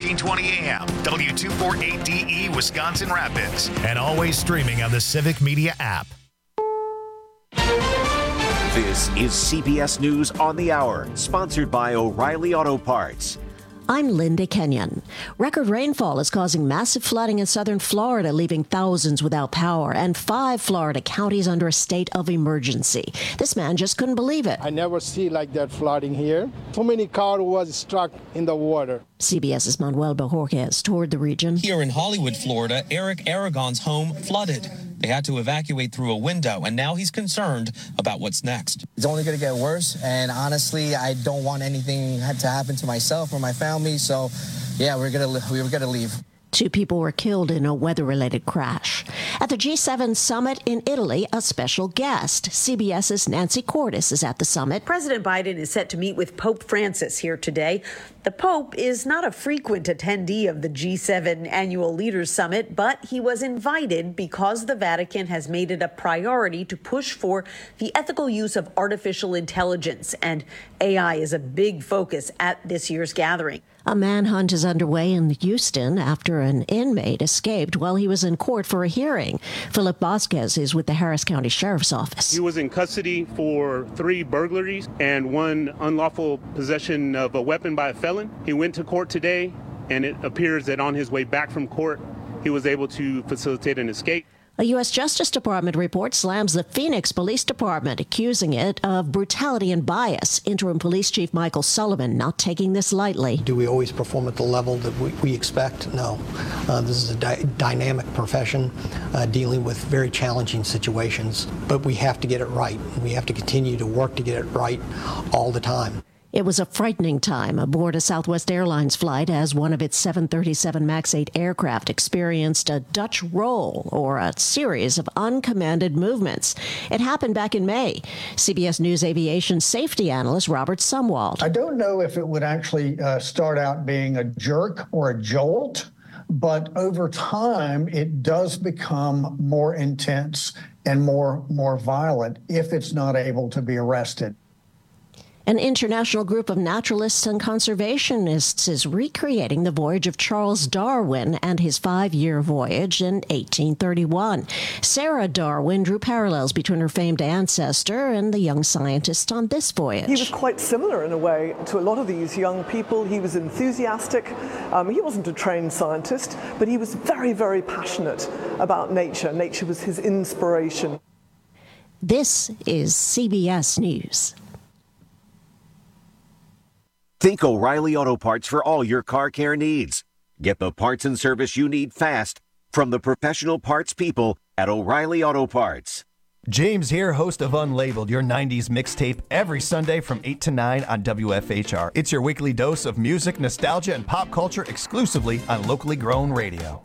1420 AM, W248DE, Wisconsin Rapids, and always streaming on the Civic Media app. This is CBS News on the Hour, sponsored by O'Reilly Auto Parts. I'm Linda Kenyon. Record rainfall is causing massive flooding in southern Florida, leaving thousands without power, and 5 Florida counties under a state of emergency. This man just couldn't believe it. I never see like that flooding here. So many cars was stuck in the water. CBS's Manuel Bojorquez toured the region. Here in Hollywood, Florida, Eric Aragon's home flooded. They had to evacuate through a window, and now he's concerned about what's next. It's only going to get worse, and honestly, I don't want anything to happen to myself or my family, so yeah, we were going to leave. 2 people were killed in a weather-related crash. At the G7 summit in Italy, a special guest. CBS's Nancy Cordes is at the summit. President Biden is set to meet with Pope Francis here today. The Pope is not a frequent attendee of the G7 Annual Leaders Summit, but he was invited because the Vatican has made it a priority to push for the ethical use of artificial intelligence, and AI is a big focus at this year's gathering. A manhunt is underway in Houston after an inmate escaped while he was in court for a hearing. Philip Vasquez is with the Harris County Sheriff's Office. He was in custody for 3 burglaries and 1 unlawful possession of a weapon by a felon. He went to court today, and it appears that on his way back from court, he was able to facilitate an escape. A U.S. Justice Department report slams the Phoenix Police Department, accusing it of brutality and bias. Interim Police Chief Michael Sullivan not taking this lightly. Do we always perform at the level that we expect? No. This is a dynamic profession dealing with very challenging situations, but we have to get it right. We have to continue to work to get it right all the time. It was a frightening time aboard a Southwest Airlines flight as one of its 737 MAX 8 aircraft experienced a Dutch roll, or a series of uncommanded movements. It happened back in May. CBS News aviation safety analyst Robert Sumwalt. I don't know if it would actually start out being a jerk or a jolt, but over time it does become more intense and more violent if it's not able to be arrested. An international group of naturalists and conservationists is recreating the voyage of Charles Darwin and his 5-year voyage in 1831. Sarah Darwin drew parallels between her famed ancestor and the young scientist on this voyage. He was quite similar in a way to a lot of these young people. He was enthusiastic. He wasn't a trained scientist, but he was very, very passionate about nature. Nature was his inspiration. This is CBS News. Think O'Reilly Auto Parts for all your car care needs. Get the parts and service you need fast from the professional parts people at O'Reilly Auto Parts. James here, host of Unlabeled, your 90s mixtape, every Sunday from 8 to 9 on WFHR. It's your weekly dose of music, nostalgia, and pop culture exclusively on locally grown radio.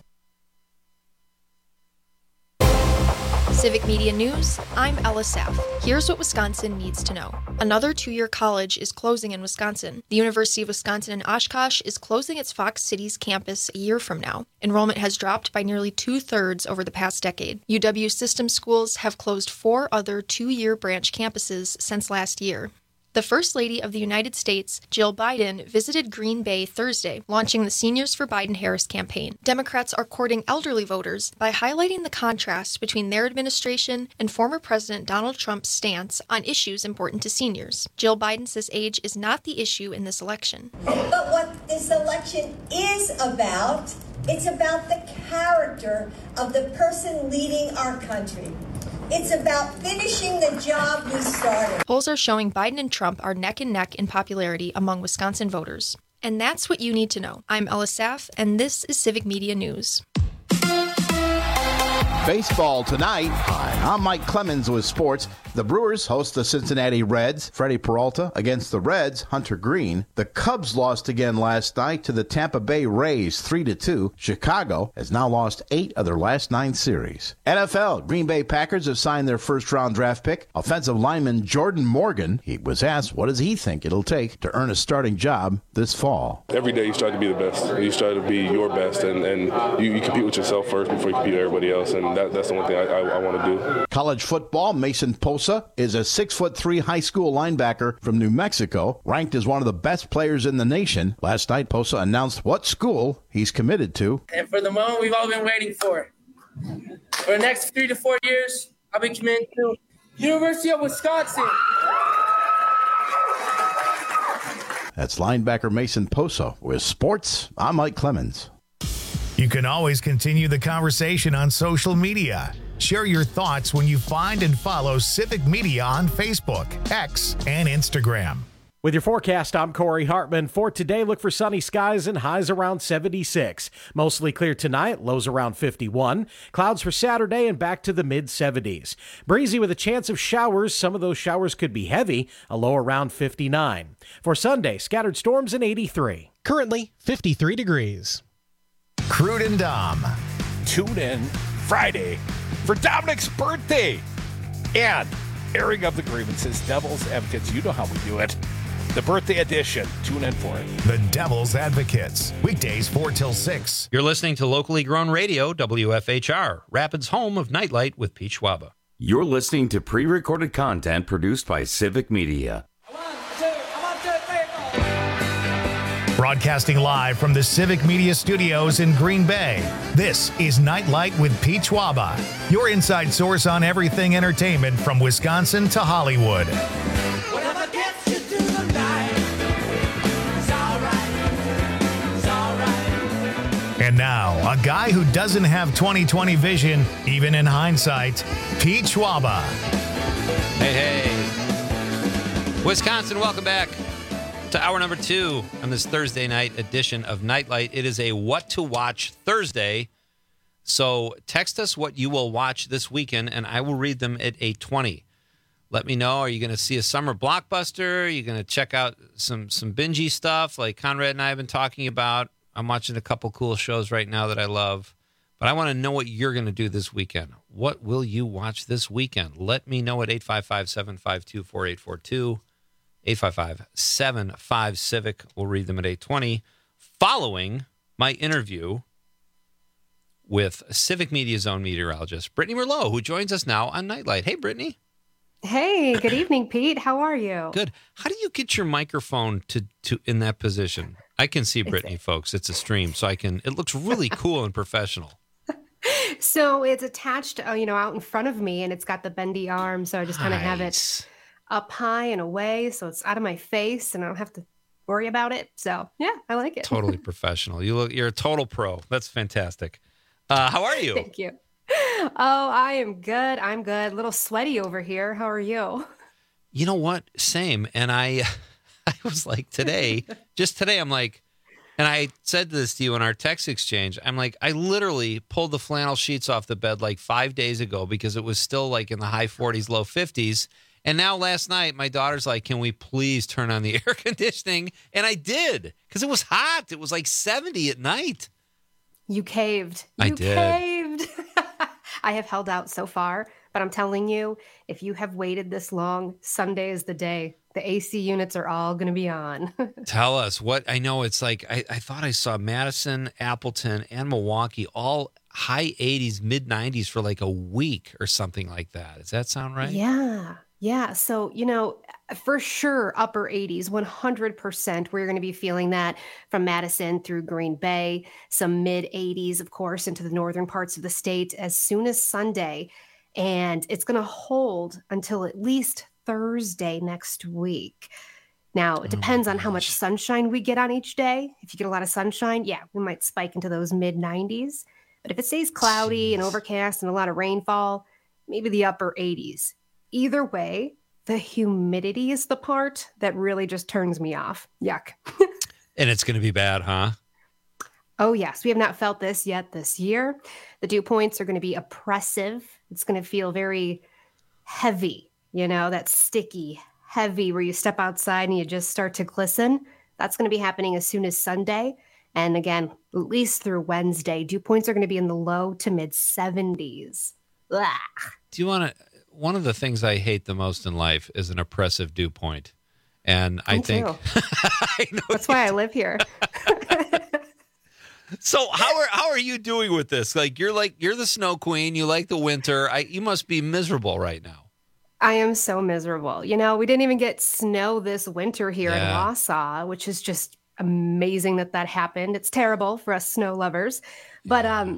Civic Media News, I'm Ella Saff. Here's what Wisconsin needs to know. Another 2-year college is closing in Wisconsin. The University of Wisconsin in Oshkosh is closing its Fox Cities campus a year from now. Enrollment has dropped by nearly 2/3 over the past decade. UW System Schools have closed 4 other 2-year branch campuses since last year. The First Lady of the United States, Jill Biden, visited Green Bay Thursday, launching the Seniors for Biden-Harris campaign. Democrats are courting elderly voters by highlighting the contrast between their administration and former President Donald Trump's stance on issues important to seniors. Jill Biden says age is not the issue in this election. But what this election is about, it's about the character of the person leading our country. It's about finishing the job we started. Polls are showing Biden and Trump are neck and neck in popularity among Wisconsin voters. And that's what you need to know. I'm Ella Saff, and this is Civic Media News. Baseball tonight. Hi, I'm Mike Clemens with sports. The Brewers host the Cincinnati Reds. Freddie Peralta against the Reds, Hunter Green. The Cubs lost again last night to the Tampa Bay Rays 3-2. Chicago has now lost 8 of their last 9 series. NFL, Green Bay Packers have signed their first-round draft pick, offensive lineman Jordan Morgan. He was asked what does he think it'll take to earn a starting job this fall. Every day you strive to be the best. You strive to be your best, and you compete with yourself first before you compete with everybody else. And and that's the one thing I want to do. College football, Mason Posa is a 6'3" high school linebacker from New Mexico, ranked as one of the best players in the nation. Last night, Posa announced what school he's committed to. And for the moment we've all been waiting for. For the next 3 to 4 years, I'll be committed to University of Wisconsin. That's linebacker Mason Posa. With sports, I'm Mike Clemens. You can always continue the conversation on social media. Share your thoughts when you find and follow Civic Media on Facebook, X, and Instagram. With your forecast, I'm Corey Hartman. For today, look for sunny skies and highs around 76. Mostly clear tonight, lows around 51. Clouds for Saturday and back to the mid-70s. Breezy with a chance of showers. Some of those showers could be heavy, a low around 59. For Sunday, scattered storms and 83. Currently, 53 degrees. Crude and Dom. Tune in Friday for Dominic's birthday and airing of the grievances. Devil's Advocates, you know how we do it. The birthday edition. Tune in for it. The Devil's Advocates. Weekdays 4 till 6. You're listening to locally grown radio, WFHR, Rapids' home of Nightlight with Pete Schwaba. You're listening to pre-recorded content produced by Civic Media. Broadcasting live from the Civic Media Studios in Green Bay, this is Nightlight with Pete Schwaba, your inside source on everything entertainment from Wisconsin to Hollywood. And now, a guy who doesn't have 20/20 vision, even in hindsight, Pete Schwaba. Hey. Wisconsin, welcome back to hour number 2 on this Thursday night edition of Nightlight. It is a What to Watch Thursday. So text us what you will watch this weekend, and I will read them at 8:20. Let me know, are you going to see a summer blockbuster? Are you going to check out some bingey stuff like Conrad and I have been talking about? I'm watching a couple cool shows right now that I love, but I want to know what you're going to do this weekend. What will you watch this weekend? Let me know at 855-752-4842, 855-75-CIVIC. We'll read them at 8:20, following my interview with Civic Media's own meteorologist, Brittany Merlot, who joins us now on Nightlight. Hey, Brittany. Hey, good evening, Pete. How are you? Good. How do you get your microphone to in that position? I can see Brittany, folks. It's a stream, so it looks really cool and professional. So it's attached, out in front of me, and it's got the bendy arm, so I just kind of have it up high and away, so it's out of my face, and I don't have to worry about it. So, yeah, I like it. Totally professional. You're a total pro. That's fantastic. How are you? Thank you. Oh, I am good. I'm good. A little sweaty over here. How are you? You know what? Same. And I was like today, I'm like, and I said this to you in our text exchange. I'm like, I literally pulled the flannel sheets off the bed like 5 days ago because it was still like in the high 40s, low 50s. And now last night, my daughter's like, can we please turn on the air conditioning? And I did because it was hot. It was like 70 at night. You caved. I did. Caved. I have held out so far, but I'm telling you, if you have waited this long, Sunday is the day. The AC units are all going to be on. Tell us what I know. It's like I thought I saw Madison, Appleton, and Milwaukee all high 80s, mid 90s for like a week or something like that. Does that sound right? Yeah. So, for sure, upper 80s, 100%. We're going to be feeling that from Madison through Green Bay, some mid 80s, of course, into the northern parts of the state as soon as Sunday. And it's going to hold until at least Thursday next week. Now, it depends on how much sunshine we get on each day. If you get a lot of sunshine, we might spike into those mid 90s. But if it stays cloudy and overcast and a lot of rainfall, maybe the upper 80s. Either way, the humidity is the part that really just turns me off. Yuck. And it's going to be bad, huh? Oh, yes. We have not felt this yet this year. The dew points are going to be oppressive. It's going to feel very heavy, that sticky, heavy where you step outside and you just start to glisten. That's going to be happening as soon as Sunday. And again, at least through Wednesday, dew points are going to be in the low to mid 70s. Blah. Do you want to... One of the things I hate the most in life is an oppressive dew point. And I think... That's why I live here. So how are you doing with this? Like you're the snow queen. You like the winter. You must be miserable right now. I am so miserable. We didn't even get snow this winter here in Wausau, which is just amazing that happened. It's terrible for us snow lovers. But,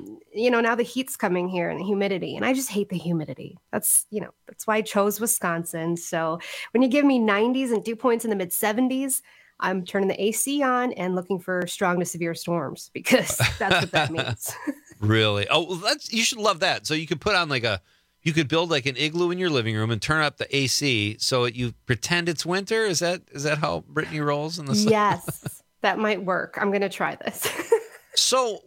now the heat's coming here and the humidity, and I just hate the humidity. That's why I chose Wisconsin. So when you give me 90s and dew points in the mid 70s, I'm turning the AC on and looking for strong to severe storms because that's what that means. Really? Oh, well, you should love that. So you could put on you could build like an igloo in your living room and turn up the AC so you pretend it's winter. Is that how Brittany rolls in the sun? Yes, that might work. I'm going to try this. So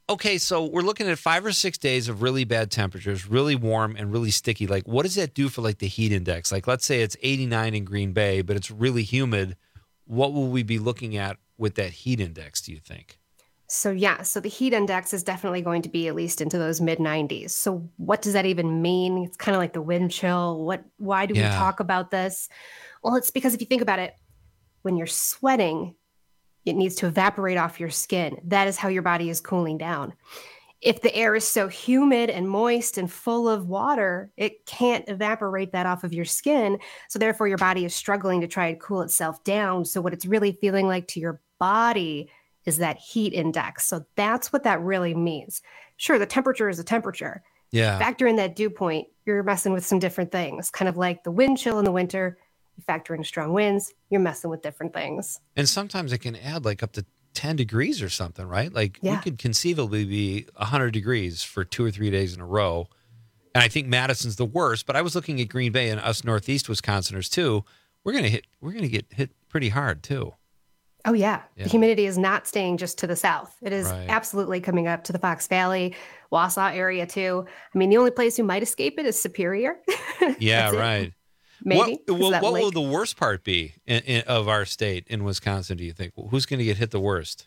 so we're looking at 5 or 6 days of really bad temperatures, really warm and really sticky. Like what does that do for like the heat index? Like let's say it's 89 in Green Bay, but it's really humid. What will we be looking at with that heat index, do you think? So the heat index is definitely going to be at least into those mid 90s. So what does that even mean? It's kind of like the wind chill. Why do we talk about this? Well, it's because if you think about it, when you're sweating, it needs to evaporate off your skin. That is how your body is cooling down. If the air is so humid and moist and full of water, it can't evaporate that off of your skin. So therefore, your body is struggling to try and cool itself down. So what it's really feeling like to your body is that heat index. So that's what that really means. Sure, the temperature is a temperature. Yeah. Factor in that dew point, you're messing with some different things, kind of like the wind chill in the winter. You factor in strong winds, you're messing with different things. And sometimes it can add like up to 10 degrees or something, right? Like we could conceivably be 100 degrees for 2 or 3 days in a row. And I think Madison's the worst, but I was looking at Green Bay and us Northeast Wisconsiners too. We're going to get hit pretty hard too. Oh yeah. The humidity is not staying just to the south. It is absolutely coming up to the Fox Valley, Wausau area too. I mean, the only place who might escape it is Superior. Yeah, right. Maybe. What will the worst part be of our state in Wisconsin, do you think? Who's going to get hit the worst?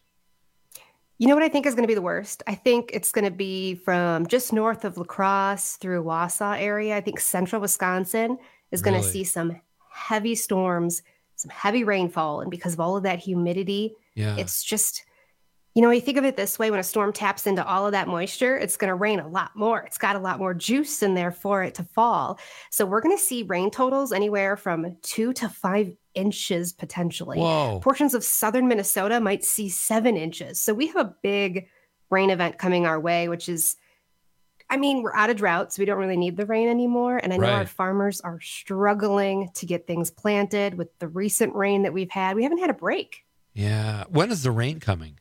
You know what I think is going to be the worst? I think it's going to be from just north of La Crosse through Wausau area. I think central Wisconsin is going to see some heavy storms, some heavy rainfall. And because of all of that humidity, it's just... you think of it this way, when a storm taps into all of that moisture, it's going to rain a lot more. It's got a lot more juice in there for it to fall. So we're going to see rain totals anywhere from 2 to 5 inches potentially. Whoa. Portions of southern Minnesota might see 7 inches. So we have a big rain event coming our way, which is, we're out of drought, so we don't really need the rain anymore. And I know our farmers are struggling to get things planted with the recent rain that we've had. We haven't had a break. Yeah. When is the rain coming?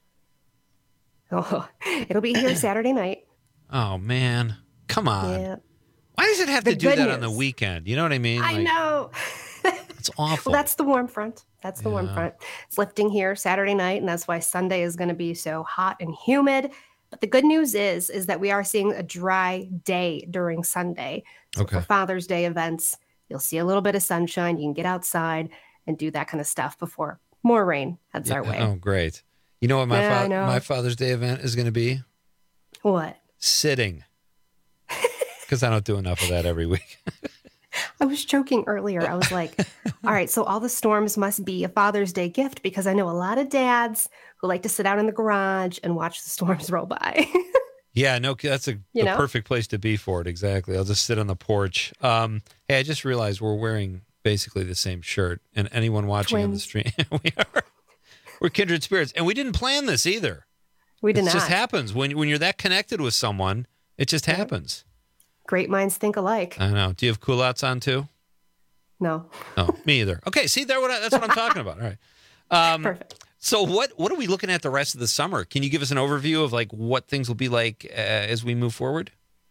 Oh, it'll be here Saturday night. Oh, man. Come on. Yeah. Why does it have to do that on the weekend? You know what I mean? I know. It's awful. Well, that's the warm front. That's the warm front. It's lifting here Saturday night, and that's why Sunday is going to be so hot and humid. But the good news is that we are seeing a dry day during Sunday. So for Father's Day events, you'll see a little bit of sunshine. You can get outside and do that kind of stuff before more rain heads our way. Oh, great. You know what my Father's Day event is going to be? What? Sitting. Because I don't do enough of that every week. I was joking earlier. I was like, all right, so all the storms must be a Father's Day gift, because I know a lot of dads who like to sit out in the garage and watch the storms roll by. Yeah, no, that's the perfect place to be for it. Exactly. I'll just sit on the porch. Hey, I just realized we're wearing basically the same shirt. And anyone watching on the stream, we're kindred spirits. And we didn't plan this either. We did not. It just happens. When you're that connected with someone, it just happens. Great minds think alike. I know. Do you have culottes on too? No. No, me either. Okay, see, that's what I'm talking about. All right. Perfect. So what are we looking at the rest of the summer? Can you give us an overview of like what things will be like as we move forward?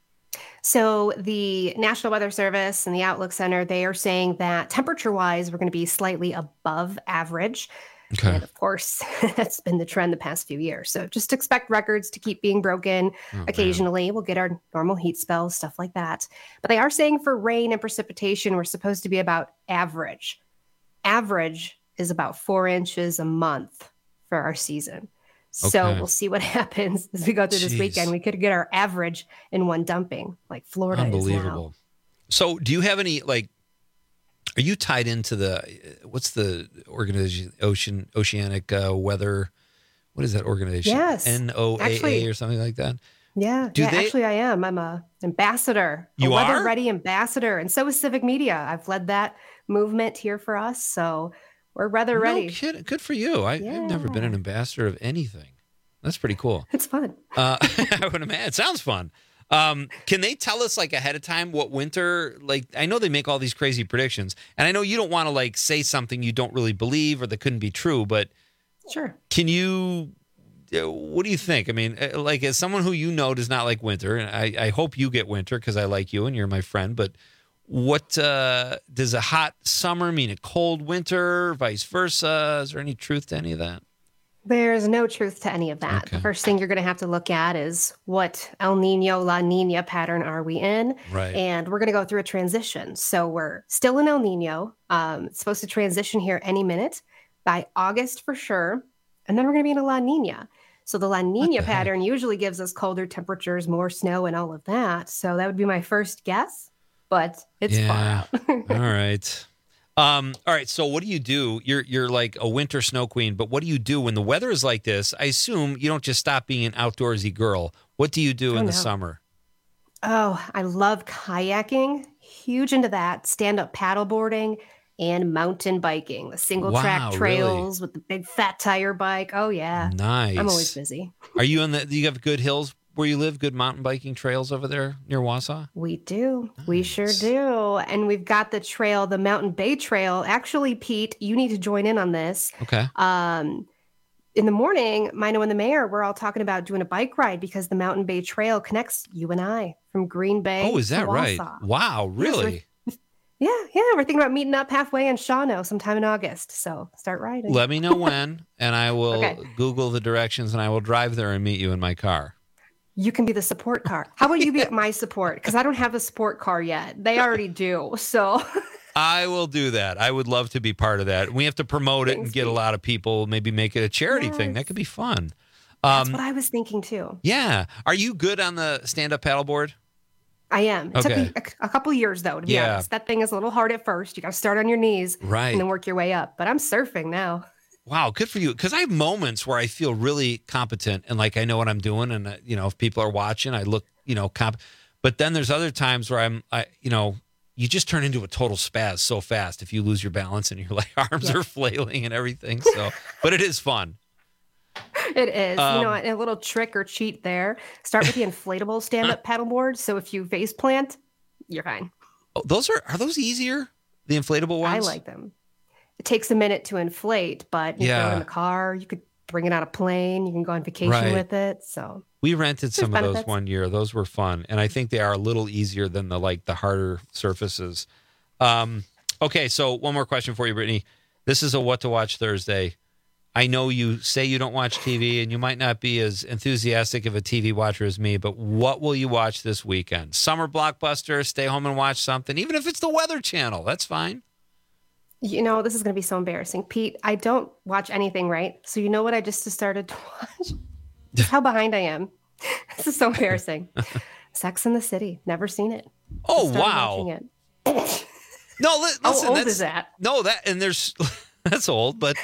So the National Weather Service and the Outlook Center, they are saying that temperature-wise, we're going to be slightly above average. Okay. And of course, that's been the trend the past few years. So just expect records to keep being broken. Occasionally, we'll get our normal heat spells, stuff like that. But they are saying for rain and precipitation, we're supposed to be about average. Average is about 4 inches a month for our season. So we'll see what happens as we go through this weekend. We could get our average in one dumping, like Florida Unbelievable. is now. So do you have any, are you tied into what's the organization, Oceanic Weather? What is that organization? Yes. NOAA Actually, or something like that? Yeah. Actually, I am. I'm a ambassador. You a are? weather-ready ambassador. And so is Civic Media. I've led that movement here for us. So we're weather-ready. No kidding. Good for you. I've never been an ambassador of anything. That's pretty cool. It's fun. I would imagine. It sounds fun. Can they tell us like ahead of time what winter, like, I know they make all these crazy predictions, and I know you don't want to like say something you don't really believe or that couldn't be true, but sure. Can you, what do you think? I mean, like as someone who you know does not like winter, and I hope you get winter because I like you and you're my friend, but what does a hot summer mean a cold winter, vice versa? Is there any truth to any of that? There's no truth to any of that. Okay. The first thing you're going to have to look at is what El Nino, La Nina pattern are we in? Right. And we're going to go through a transition. So we're still in El Nino. It's supposed to transition here any minute by August for sure. And then we're going to be in a La Nina. So the La Nina pattern usually gives us colder temperatures, more snow, and all of that. So that would be my first guess, but it's far out. All right. All right. So what do you do? You're like a winter snow queen, but what do you do when the weather is like this? I assume you don't just stop being an outdoorsy girl. What do you do in the summer? Oh, I love kayaking. Huge into that. Stand-up paddleboarding and mountain biking. The single-track trails with the big fat tire bike. Oh, yeah. Nice. I'm always busy. Are you do you have good hills where you live? Good mountain biking trails over there near Wausau? We do. Nice. We sure do. And we've got the trail, the Mountain Bay Trail. Actually, Pete, you need to join in on this. Okay. In the morning, Mino and the mayor, we're all talking about doing a bike ride because the Mountain Bay Trail connects you and I from Green Bay. Oh, is that right? Wow, really? Yeah. We're thinking about meeting up halfway in Shawano sometime in August. So start riding. Let me know when, and I will Google the directions, and I will drive there and meet you in my car. You can be the support car. How about you be my support? Because I don't have a support car yet. They already do. So I will do that. I would love to be part of that. We have to promote it and get a lot of people, maybe make it a charity thing. That could be fun. That's what I was thinking too. Yeah. Are you good on the stand-up paddleboard? I am. It took me a couple years, though, to be honest. That thing is a little hard at first. You got to start on your knees and then work your way up. But I'm surfing now. Wow, good for you. Because I have moments where I feel really competent and like I know what I'm doing. And, if people are watching, I look, But then there's other times where you just turn into a total spaz so fast if you lose your balance and your arms are flailing and everything. So, but it is fun. It is. A little trick or cheat there. Start with the inflatable stand-up paddleboard. So if you face plant, you're fine. Oh, are those easier? The inflatable ones? I like them. It takes a minute to inflate, but you throw it in the car. You could bring it on a plane. You can go on vacation with it. So we rented some of those one year. Those were fun, and I think they are a little easier than the harder surfaces. Okay, so one more question for you, Brittany. This is a What to Watch Thursday. I know you say you don't watch TV, and you might not be as enthusiastic of a TV watcher as me, but what will you watch this weekend? Summer blockbuster, stay home and watch something, even if it's the Weather Channel. That's fine. This is going to be so embarrassing. Pete, I don't watch anything, right? So you know what I just started to watch? Just how behind I am. This is so embarrassing. Sex and the City. Never seen it. Oh, wow. Watching it. No, listen. How old is that? No, that's old, but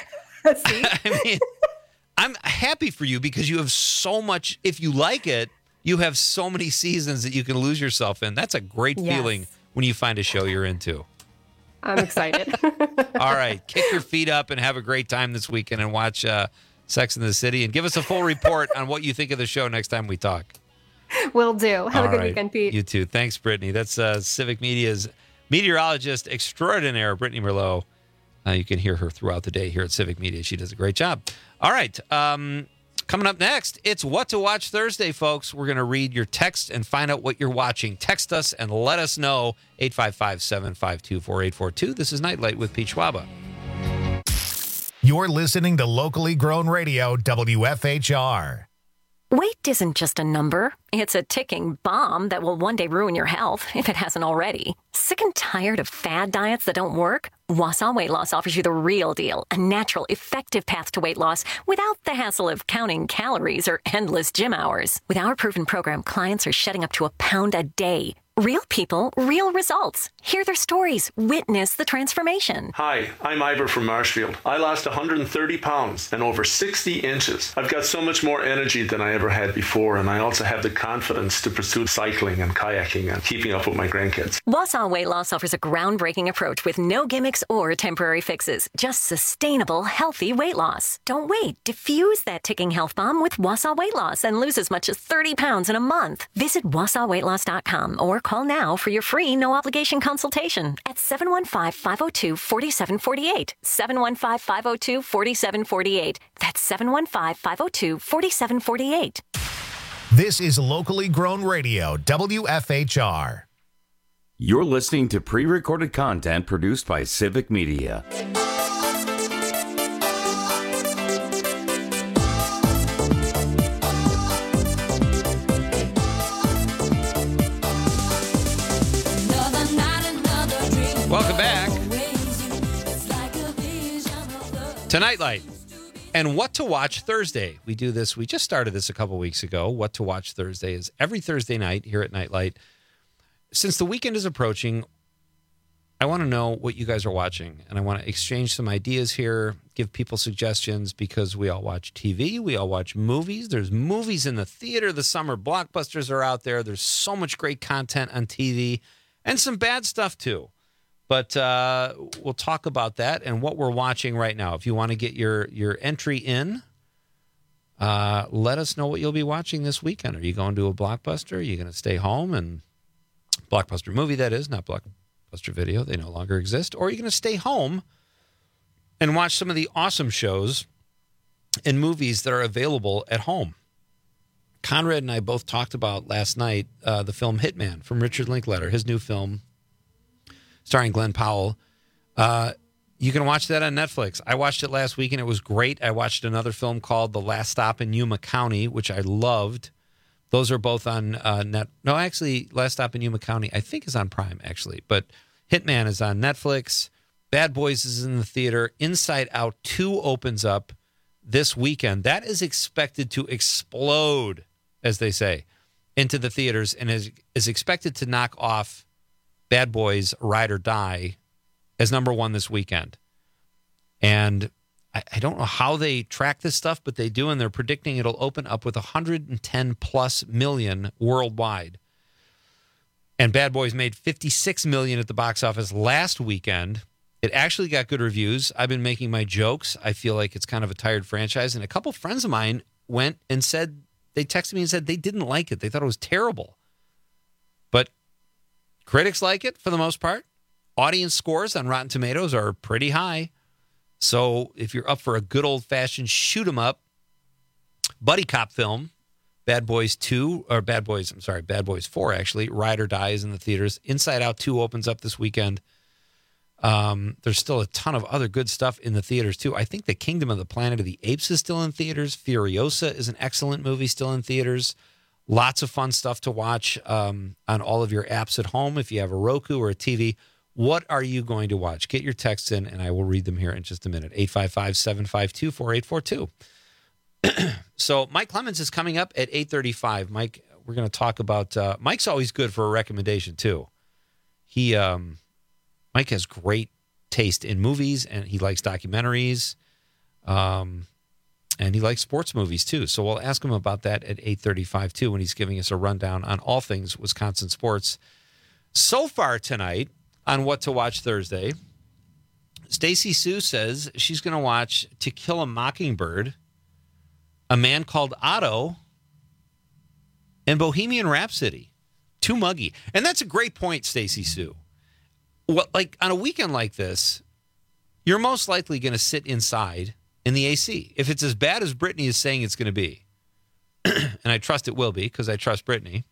I mean, I'm happy for you because you have so much. If you like it, you have so many seasons that you can lose yourself in. That's a great feeling when you find a show you're into. I'm excited. All right. Kick your feet up and have a great time this weekend and watch Sex and the City and give us a full report on what you think of the show next time we talk. Will do. Have a good weekend, Pete. You too. Thanks, Brittany. That's Civic Media's meteorologist extraordinaire, Brittany Merlot. You can hear her throughout the day here at Civic Media. She does a great job. All right. Coming up next, it's What to Watch Thursday, folks. We're going to read your text and find out what you're watching. Text us and let us know. 855-752-4842. This is Nightlight with Pete Schwaba. You're listening to locally grown radio, WFHR. Weight isn't just a number. It's a ticking bomb that will one day ruin your health, if it hasn't already. Sick and tired of fad diets that don't work? Wausau Weight Loss offers you the real deal, a natural, effective path to weight loss without the hassle of counting calories or endless gym hours. With our proven program, clients are shedding up to a pound a day. Real people, real results. Hear their stories. Witness the transformation. Hi, I'm Ivor from Marshfield. I lost 130 pounds and over 60 inches. I've got so much more energy than I ever had before, and I also have the confidence to pursue cycling and kayaking and keeping up with my grandkids. Wausau Weight Loss offers a groundbreaking approach with no gimmicks or temporary fixes. Just sustainable, healthy weight loss. Don't wait. Diffuse that ticking health bomb with Wausau Weight Loss and lose as much as 30 pounds in a month. Visit WausauWeightLoss.com or call now for your free no-obligation consultation at 715-502-4748. 715-502-4748. That's 715-502-4748. This is locally grown radio, WFHR. You're listening to pre-recorded content produced by Civic Media. Welcome back to Nightlight and What to Watch Thursday. We do this. We just started this a couple weeks ago. What to Watch Thursday is every Thursday night here at Nightlight. Since the weekend is approaching, I want to know what you guys are watching, and I want to exchange some ideas here, give people suggestions, because we all watch TV, we all watch movies. There's movies in the theater. The summer blockbusters are out there. There's so much great content on TV and some bad stuff too. But we'll talk about that and what we're watching right now. If you want to get your entry in, let us know what you'll be watching this weekend. Are you going to a blockbuster? Are you going to stay home and blockbuster movie, that is, not Blockbuster Video. They no longer exist. Or are you going to stay home and watch some of the awesome shows and movies that are available at home? Conrad and I both talked about last night the film Hitman from Richard Linklater, his new film starring Glenn Powell. You can watch that on Netflix. I watched it last week and it was great. I watched another film called The Last Stop in Yuma County, which I loved. Those are both on Last Stop in Yuma County, I think, is on Prime, actually. But Hitman is on Netflix. Bad Boys is in the theater. Inside Out 2 opens up this weekend. That is expected to explode, as they say, into the theaters and is expected to knock off Bad Boys Ride or Die as number one this weekend. And I don't know how they track this stuff, but they do, and they're predicting it'll open up with 110 plus million worldwide. And Bad Boys made 56 million at the box office last weekend. It actually got good reviews. I've been making my jokes. I feel like it's kind of a tired franchise. And a couple friends of mine went and said, they texted me and said they didn't like it. They thought it was terrible. But critics like it for the most part. Audience scores on Rotten Tomatoes are pretty high. So if you're up for a good old-fashioned shoot 'em up buddy cop film, Bad Boys 4, actually, Ride or Die is in the theaters. Inside Out 2 opens up this weekend. There's still a ton of other good stuff in the theaters, too. I think The Kingdom of the Planet of the Apes is still in theaters. Furiosa is an excellent movie still in theaters. Lots of fun stuff to watch on all of your apps at home. If you have a Roku or a TV, what are you going to watch? Get your texts in, and I will read them here in just a minute. 855-752-4842. So Mike Clemens is coming up at 8:35. Mike, we're going to talk about Mike's always good for a recommendation, too. Mike has great taste in movies, and he likes documentaries, and he likes sports movies, too. So we'll ask him about that at 8:35, too, when he's giving us a rundown on all things Wisconsin sports. So far tonight, on What to Watch Thursday, Stacy Sue says she's going to watch To Kill a Mockingbird, A Man Called Otto, and Bohemian Rhapsody. Too muggy. And that's a great point, Stacy Sue. Well, like on a weekend like this, you're most likely going to sit inside in the AC. If it's as bad as Brittany is saying it's going to be, and I trust it will be because I trust Brittany,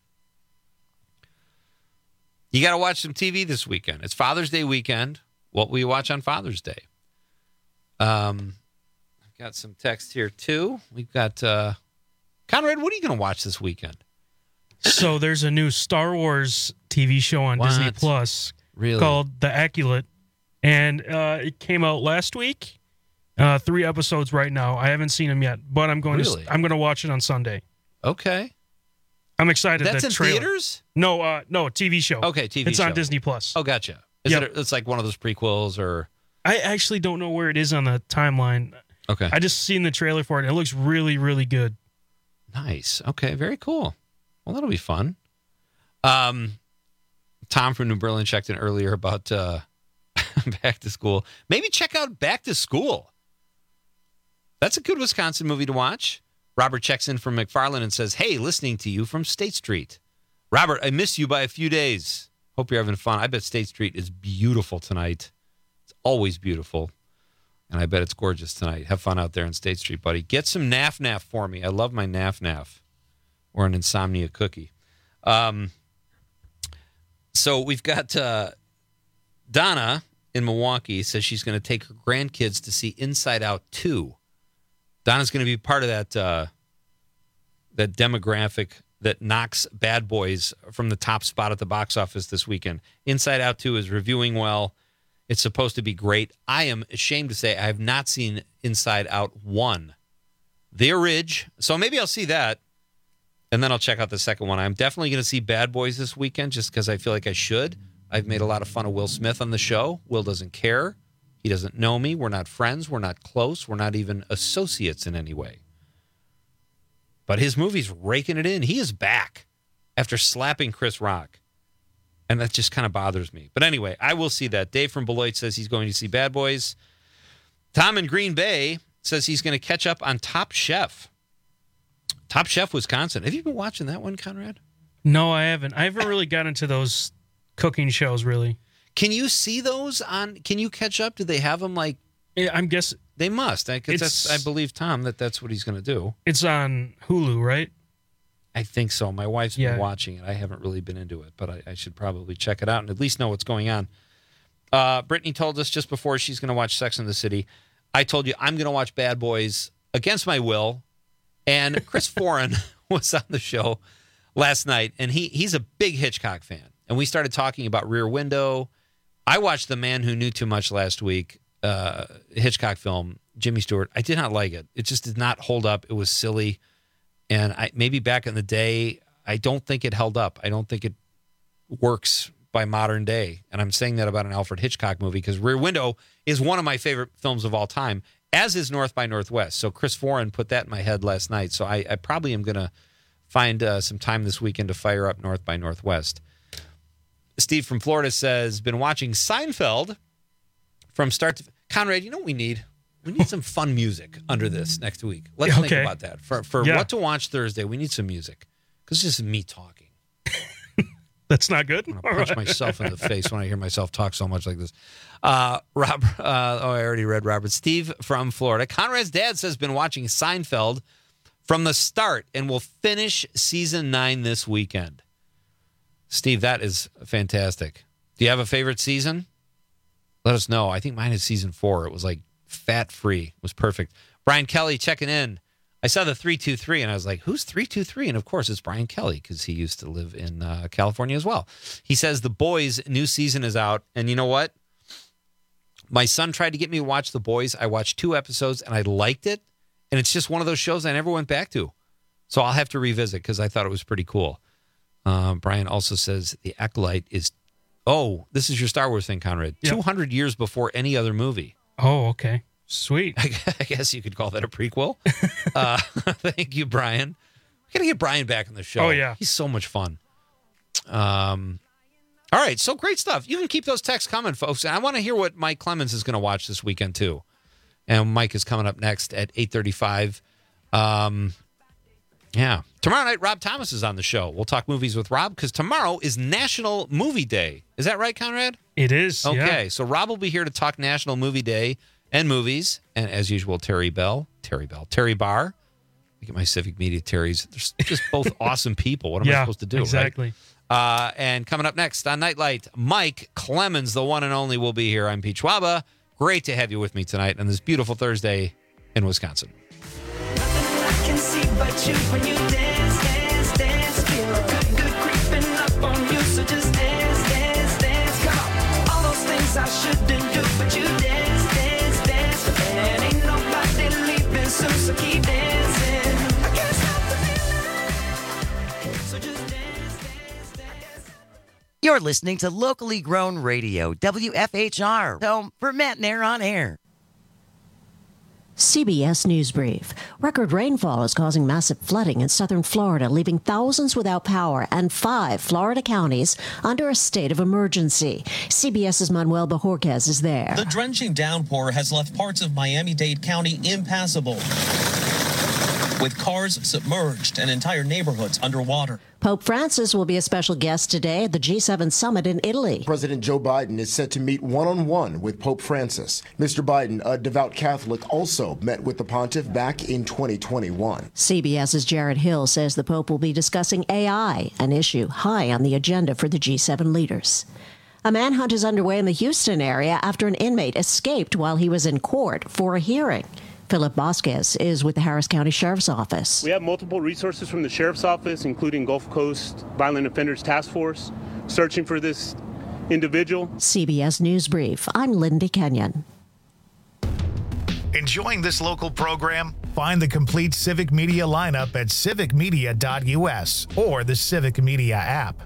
you got to watch some TV this weekend. It's Father's Day weekend. What will you watch on Father's Day? I've got some text here, too. We've got Conrad, what are you going to watch this weekend? So there's a new Star Wars TV show on Disney Plus called The Acolyte, and it came out last week. 3 episodes right now. I haven't seen them yet, but I'm going to watch it on Sunday. Okay. I'm excited. That's in trailer. theaters? No, TV show. Okay, TV show. It's on Disney Plus. Oh, gotcha. It's like one of those prequels or... I actually don't know where it is on the timeline. Okay. I just seen the trailer for it, and it looks really, really good. Nice. Okay, very cool. Well, that'll be fun. Tom from New Berlin checked in earlier about Back to School. Maybe check out Back to School. That's a good Wisconsin movie to watch. Robert checks in from McFarland and says, hey, listening to you from State Street. Robert, I missed you by a few days. Hope you're having fun. I bet State Street is beautiful tonight. It's always beautiful. And I bet it's gorgeous tonight. Have fun out there in State Street, buddy. Get some Naf for me. I love my Naf or an insomnia cookie. So we've got Donna in Milwaukee says she's going to take her grandkids to see Inside Out 2. Donna's going to be part of that demographic that knocks Bad Boys from the top spot at the box office this weekend. Inside Out 2 is reviewing well. It's supposed to be great. I am ashamed to say I have not seen Inside Out 1. The Ridge. So maybe I'll see that, and then I'll check out the second one. I'm definitely going to see Bad Boys this weekend just because I feel like I should. I've made a lot of fun of Will Smith on the show. Will doesn't care. He doesn't know me. We're not friends. We're not close. We're not even associates in any way. But his movie's raking it in. He is back after slapping Chris Rock. And that just kind of bothers me. But anyway, I will see that. Dave from Beloit says he's going to see Bad Boys. Tom in Green Bay says he's going to catch up on Top Chef. Top Chef Wisconsin. Have you been watching that one, Conrad? No, I haven't. I haven't really got into those cooking shows, really. Can you see those on... Can you catch up? Do they have them like... Yeah, I'm guessing... They must. I believe Tom that's what he's going to do. It's on Hulu, right? I think so. My wife's been watching it. I haven't really been into it, but I should probably check it out and at least know what's going on. Brittany told us just before she's going to watch Sex and the City. I told you I'm going to watch Bad Boys against my will. And Chris Foran was on the show last night, and he's a big Hitchcock fan. And we started talking about Rear Window. I watched The Man Who Knew Too Much last week, Hitchcock film, Jimmy Stewart. I did not like it. It just did not hold up. It was silly. And maybe back in the day, I don't think it held up. I don't think it works by modern day. And I'm saying that about an Alfred Hitchcock movie because Rear Window is one of my favorite films of all time, as is North by Northwest. So Chris Foran put that in my head last night. So I probably am going to find some time this weekend to fire up North by Northwest. Steve from Florida says, been watching Seinfeld from start to... Conrad, you know what we need? We need some fun music under this next week. Let's think about that. For what to watch Thursday, we need some music. Because it's just me talking. That's not good? I'm going to punch myself in the face when I hear myself talk so much like this. I already read Robert. Steve from Florida. Conrad's dad says been watching Seinfeld from the start and will finish season 9 this weekend. Steve, that is fantastic. Do you have a favorite season? Let us know. I think mine is season 4. It was like fat-free. It was perfect. Brian Kelly checking in. I saw the 323, and I was like, who's 323? And, of course, it's Brian Kelly because he used to live in California as well. He says The Boys' new season is out. And you know what? My son tried to get me to watch The Boys. I watched 2 episodes, and I liked it. And it's just one of those shows I never went back to. So I'll have to revisit because I thought it was pretty cool. Brian also says The Acolyte is... Oh, this is your Star Wars thing, Conrad. Yep. 200 years before any other movie. Oh, okay. Sweet. I guess you could call that a prequel. Thank you, Brian. We got to get Brian back on the show. Oh, yeah. He's so much fun. All right, so great stuff. You can keep those texts coming, folks. And I want to hear what Mike Clemens is going to watch this weekend, too. And Mike is coming up next at 8:35. Yeah. Tomorrow night, Rob Thomas is on the show. We'll talk movies with Rob because tomorrow is National Movie Day. Is that right, Conrad? It is. Okay, yeah. So Rob will be here to talk National Movie Day and movies. And as usual, Terry Barr. Look at my Civic Media Terrys. They're just both awesome people. What am I supposed to do? Exactly. Right? And coming up next on Nightlight, Mike Clemens, the one and only, will be here. I'm Pete Schwaba. Great to have you with me tonight on this beautiful Thursday in Wisconsin. Can see but you when you dance, dance, dance. Feel good creeping up on you, so just dance, dance, dance. Come on, all those things I shouldn't do, but you dance, dance, dance. And ain't nobody leaving soon, so keep dancing. I can't stop the feeling, so just You're listening to locally grown radio, WFHR, home for Matt Nair on Air. CBS News Brief. Record rainfall is causing massive flooding in southern Florida, leaving thousands without power and 5 Florida counties under a state of emergency. CBS's Manuel Bajorquez is there. The drenching downpour has left parts of Miami-Dade County impassable, with cars submerged and entire neighborhoods underwater. Pope Francis will be a special guest today at the G7 summit in Italy. President Joe Biden is set to meet one-on-one with Pope Francis. Mr. Biden, a devout Catholic, also met with the pontiff back in 2021. CBS's Jared Hill says the Pope will be discussing AI, an issue high on the agenda for the G7 leaders. A manhunt is underway in the Houston area after an inmate escaped while he was in court for a hearing. Philip Vasquez is with the Harris County Sheriff's Office. We have multiple resources from the Sheriff's Office, including Gulf Coast Violent Offenders Task Force, searching for this individual. CBS News Brief. I'm Linda Kenyon. Enjoying this local program? Find the complete Civic Media lineup at civicmedia.us or the Civic Media app.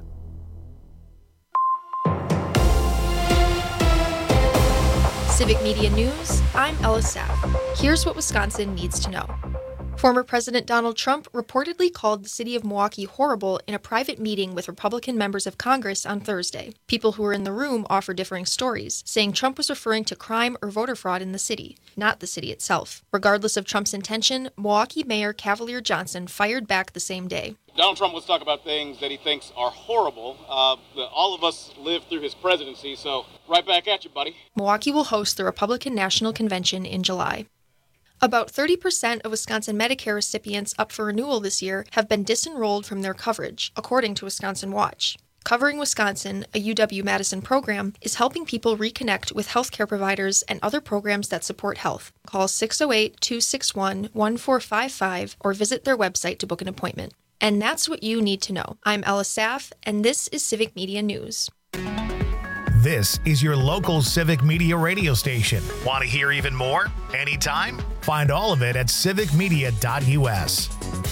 Civic Media News, I'm Ella Saff. Here's what Wisconsin needs to know. Former President Donald Trump reportedly called the city of Milwaukee horrible in a private meeting with Republican members of Congress on Thursday. People who were in the room offer differing stories, saying Trump was referring to crime or voter fraud in the city, not the city itself. Regardless of Trump's intention, Milwaukee Mayor Cavalier Johnson fired back the same day. Donald Trump wants to talk about things that he thinks are horrible. All of us lived through his presidency, so right back at you, buddy. Milwaukee will host the Republican National Convention in July. About 30% of Wisconsin Medicare recipients up for renewal this year have been disenrolled from their coverage, according to Wisconsin Watch. Covering Wisconsin, a UW-Madison program, is helping people reconnect with healthcare providers and other programs that support health. Call 608-261-1455 or visit their website to book an appointment. And that's what you need to know. I'm Ella Saff, and this is Civic Media News. This is your local Civic Media radio station. Want to hear even more? Anytime? Find all of it at civicmedia.us.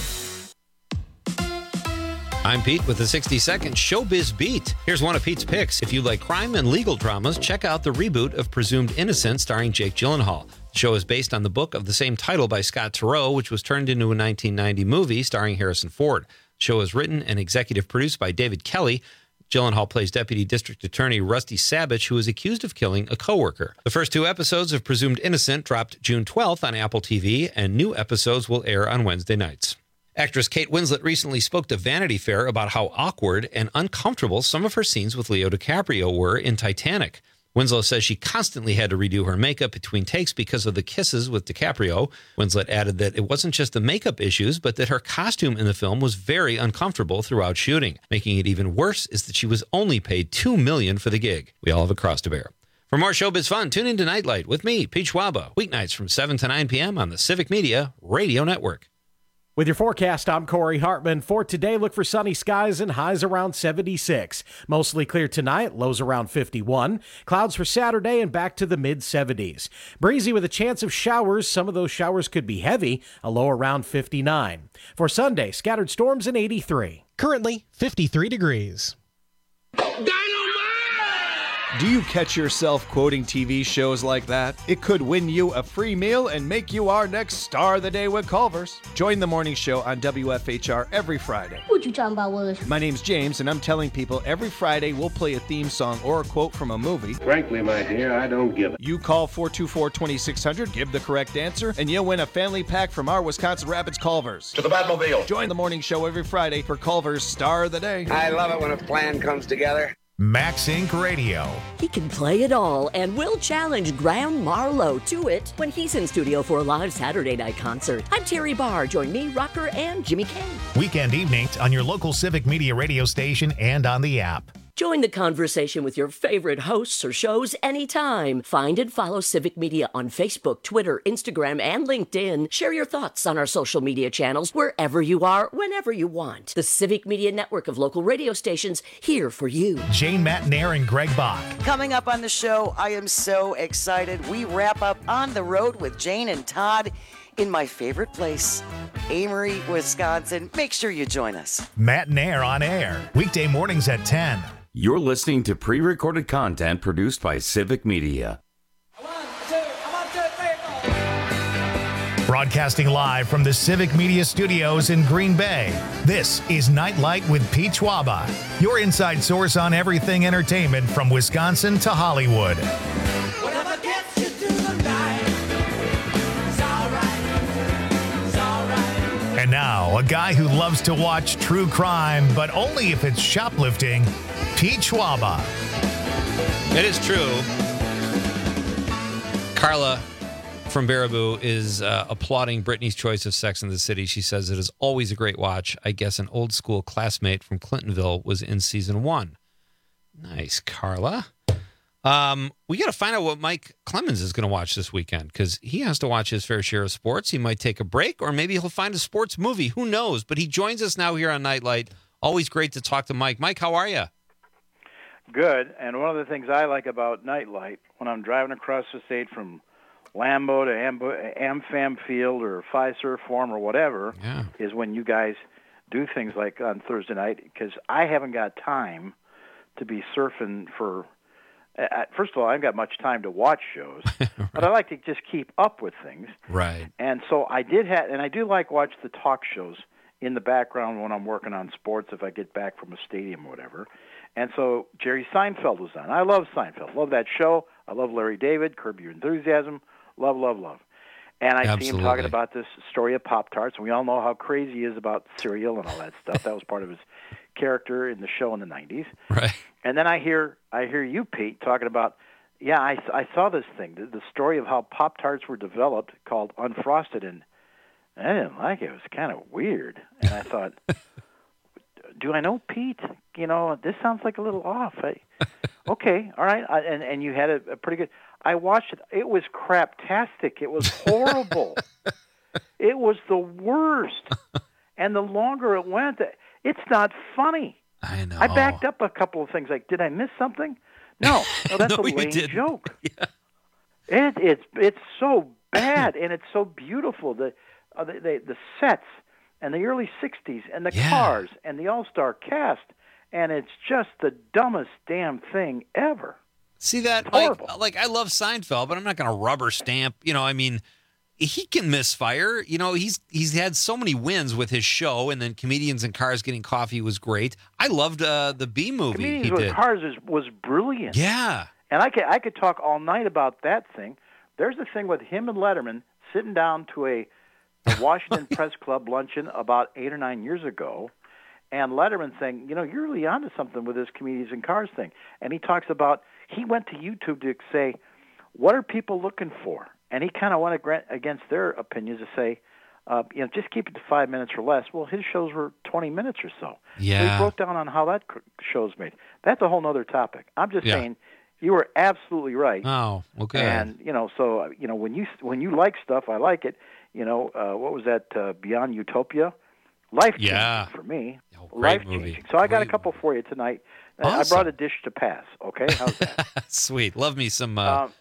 I'm Pete with the 60-second Showbiz Beat. Here's one of Pete's picks. If you like crime and legal dramas, check out the reboot of Presumed Innocent starring Jake Gyllenhaal. The show is based on the book of the same title by Scott Turow, which was turned into a 1990 movie starring Harrison Ford. The show is written and executive produced by David Kelly. Gyllenhaal plays Deputy District Attorney Rusty Sabich, who is accused of killing a coworker. The first 2 episodes of Presumed Innocent dropped June 12th on Apple TV, and new episodes will air on Wednesday nights. Actress Kate Winslet recently spoke to Vanity Fair about how awkward and uncomfortable some of her scenes with Leo DiCaprio were in Titanic. Winslow says she constantly had to redo her makeup between takes because of the kisses with DiCaprio. Winslet added that it wasn't just the makeup issues, but that her costume in the film was very uncomfortable throughout shooting. Making it even worse is that she was only paid $2 million for the gig. We all have a cross to bear. For more showbiz fun, tune in to Nightlight with me, Pete Schwaba, weeknights from 7 to 9 p.m. on the Civic Media Radio Network. With your forecast, I'm Corey Hartman. For today, look for sunny skies and highs around 76. Mostly clear tonight, lows around 51. Clouds for Saturday and back to the mid-70s. Breezy with a chance of showers. Some of those showers could be heavy, a low around 59. For Sunday, scattered storms and 83. Currently, 53 degrees. Do you catch yourself quoting TV shows like that? It could win you a free meal and make you our next star of the day with Culver's. Join the morning show on WFHR every Friday. What you talking about, Willis? My name's James, and I'm telling people every Friday we'll play a theme song or a quote from a movie. Frankly, my dear, I don't give it. You call 424-2600, give the correct answer, and you'll win a family pack from our Wisconsin Rapids Culver's. To the Batmobile. Join the morning show every Friday for Culver's Star of the Day. I love it when a plan comes together. Max Inc. Radio. He can play it all and will challenge Graham Marlowe to it when he's in studio for a live Saturday night concert. I'm Terry Barr. Join me, Rocker, and Jimmy Kane. Weekend evenings on your local Civic Media radio station and on the app. Join the conversation with your favorite hosts or shows anytime. Find and follow Civic Media on Facebook, Twitter, Instagram, and LinkedIn. Share your thoughts on our social media channels wherever you are, whenever you want. The Civic Media network of local radio stations here for you. Jane Matt Nair and Greg Bach. Coming up on the show, I am so excited. We wrap up On the Road with Jane and Todd in my favorite place, Amory, Wisconsin. Make sure you join us. Matt Nair on air, weekday mornings at 10. You're listening to pre-recorded content produced by Civic Media. Broadcasting live from the Civic Media Studios in Green Bay, this is Nightlight with Pete Schwaba, your inside source on everything entertainment from Wisconsin to Hollywood. Whatever gets you through the night is all right. And now, a guy who loves to watch true crime, but only if it's shoplifting, Pete Schwaba. It is true. Carla from Baraboo is applauding Brittany's choice of Sex and the City. She says it is always a great watch. I guess an old school classmate from Clintonville was in season 1. Nice, Carla. We got to find out what Mike Clemens is going to watch this weekend, because he has to watch his fair share of sports. He might take a break, or maybe he'll find a sports movie. Who knows? But he joins us now here on Nightlight. Always great to talk to Mike. Mike, how are you? Good. And one of the things I like about Nightlight, when I'm driving across the state from Lambeau to AmFam Field or Fiserv Forum or whatever, is when you guys do things like on Thursday night, because I haven't got time to be surfing for first of all, I haven't got much time to watch shows, but I like to just keep up with things. Right. And so I did have, and I do like watch the talk shows in the background when I'm working on sports if I get back from a stadium or whatever. And so Jerry Seinfeld was on. I love Seinfeld. Love that show. I love Larry David, Curb Your Enthusiasm. Love, love, love. And I see him talking about this story of Pop-Tarts, and we all know how crazy he is about cereal and all that stuff. That was part of his character in the show in the 90s. Right. And then I hear you, Pete, talking about, I saw this thing, the story of how Pop-Tarts were developed called Unfrosted, and I didn't like it. It was kind of weird. And I thought, do I know Pete? You know, this sounds like a little off. Okay, all right. And you had a pretty good... I watched it. It was craptastic. It was horrible. It was the worst. And the longer it went, it's not funny. I know. I backed up a couple of things. Like, did I miss something? No, that's a lame joke. Yeah. It's so bad, and it's so beautiful. The sets and the early '60s and the cars and the all-star cast, and it's just the dumbest damn thing ever. See that? Like I love Seinfeld, but I'm not going to rubber stamp. You know, I mean, he can misfire. You know, he's had so many wins with his show, and then Comedians in Cars Getting Coffee was great. I loved the B movie Comedians he with did. Cars was brilliant. Yeah. And I could talk all night about that thing. There's a thing with him and Letterman sitting down to a Washington Press Club luncheon about 8 or 9 years ago, and Letterman saying, you know, you're really onto something with this Comedians in Cars thing. And he talks about, he went to YouTube to say, what are people looking for? And he kind of went against their opinions to say, just keep it to 5 minutes or less. Well, his shows were 20 minutes or so. Yeah. So he broke down on how that show's made. That's a whole other topic. I'm just saying, you were absolutely right. Oh, okay. And, when you like stuff, I like it. What was that, Beyond Utopia? Life-changing for me. Life-changing. So I got a couple for you tonight. Awesome. I brought a dish to pass, okay? How's that? Sweet. Love me some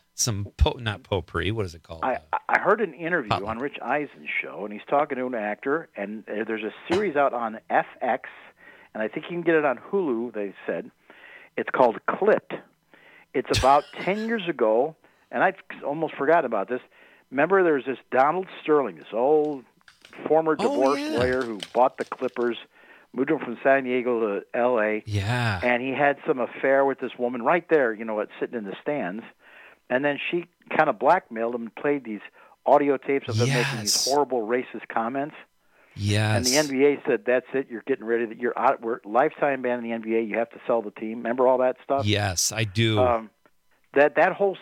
not potpourri. What is it called? I heard an interview on Rich Eisen's show, and he's talking to an actor, and there's a series out on FX, and I think you can get it on Hulu, they said. It's called Clipped. It's about 10 years ago, and I almost forgot about this. Remember, there's this Donald Sterling, this old former divorce lawyer who bought the Clippers, moved them from San Diego to L.A. Yeah. And he had some affair with this woman right there, sitting in the stands. And then she kind of blackmailed him and played these audio tapes of him making these horrible racist comments. Yes. And the NBA said, that's it, you're getting ready. You're out. We're lifetime ban in the NBA. You have to sell the team. Remember all that stuff? Yes, I do. That whole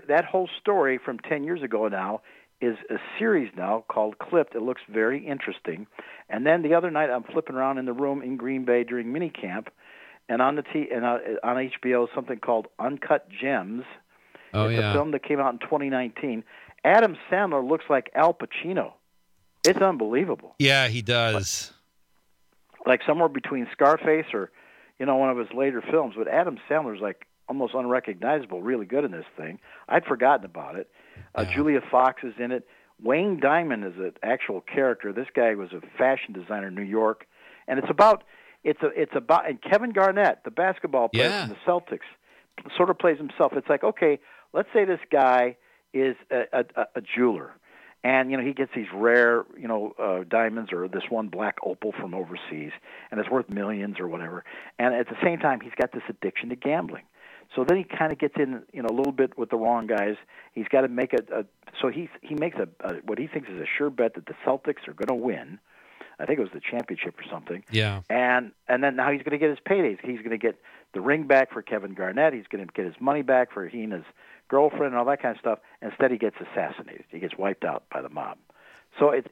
story from 10 years ago now is a series now called Clipped. It looks very interesting. And then the other night I'm flipping around in the room in Green Bay during minicamp, and on on HBO something called Uncut Gems. It's a film that came out in 2019. Adam Sandler looks like Al Pacino. It's unbelievable. Yeah, he does. Like somewhere between Scarface or, one of his later films. But Adam Sandler's like almost unrecognizable, really good in this thing. I'd forgotten about it. Julia Fox is in it. Wayne Diamond is an actual character. This guy was a fashion designer in New York. And it's about it's about, and Kevin Garnett, the basketball player from the Celtics, sort of plays himself. It's like, okay, let's say this guy is a jeweler, and he gets these rare diamonds or this one black opal from overseas, and it's worth millions or whatever. And at the same time, he's got this addiction to gambling. So then he kind of gets in, a little bit with the wrong guys. He's got to make so he makes what he thinks is a sure bet that the Celtics are going to win. I think it was the championship or something. Yeah. And then now he's going to get his paydays. He's going to get the ring back for Kevin Garnett. He's going to get his money back for he and his girlfriend and all that kind of stuff. Instead, he gets assassinated. He gets wiped out by the mob. So it's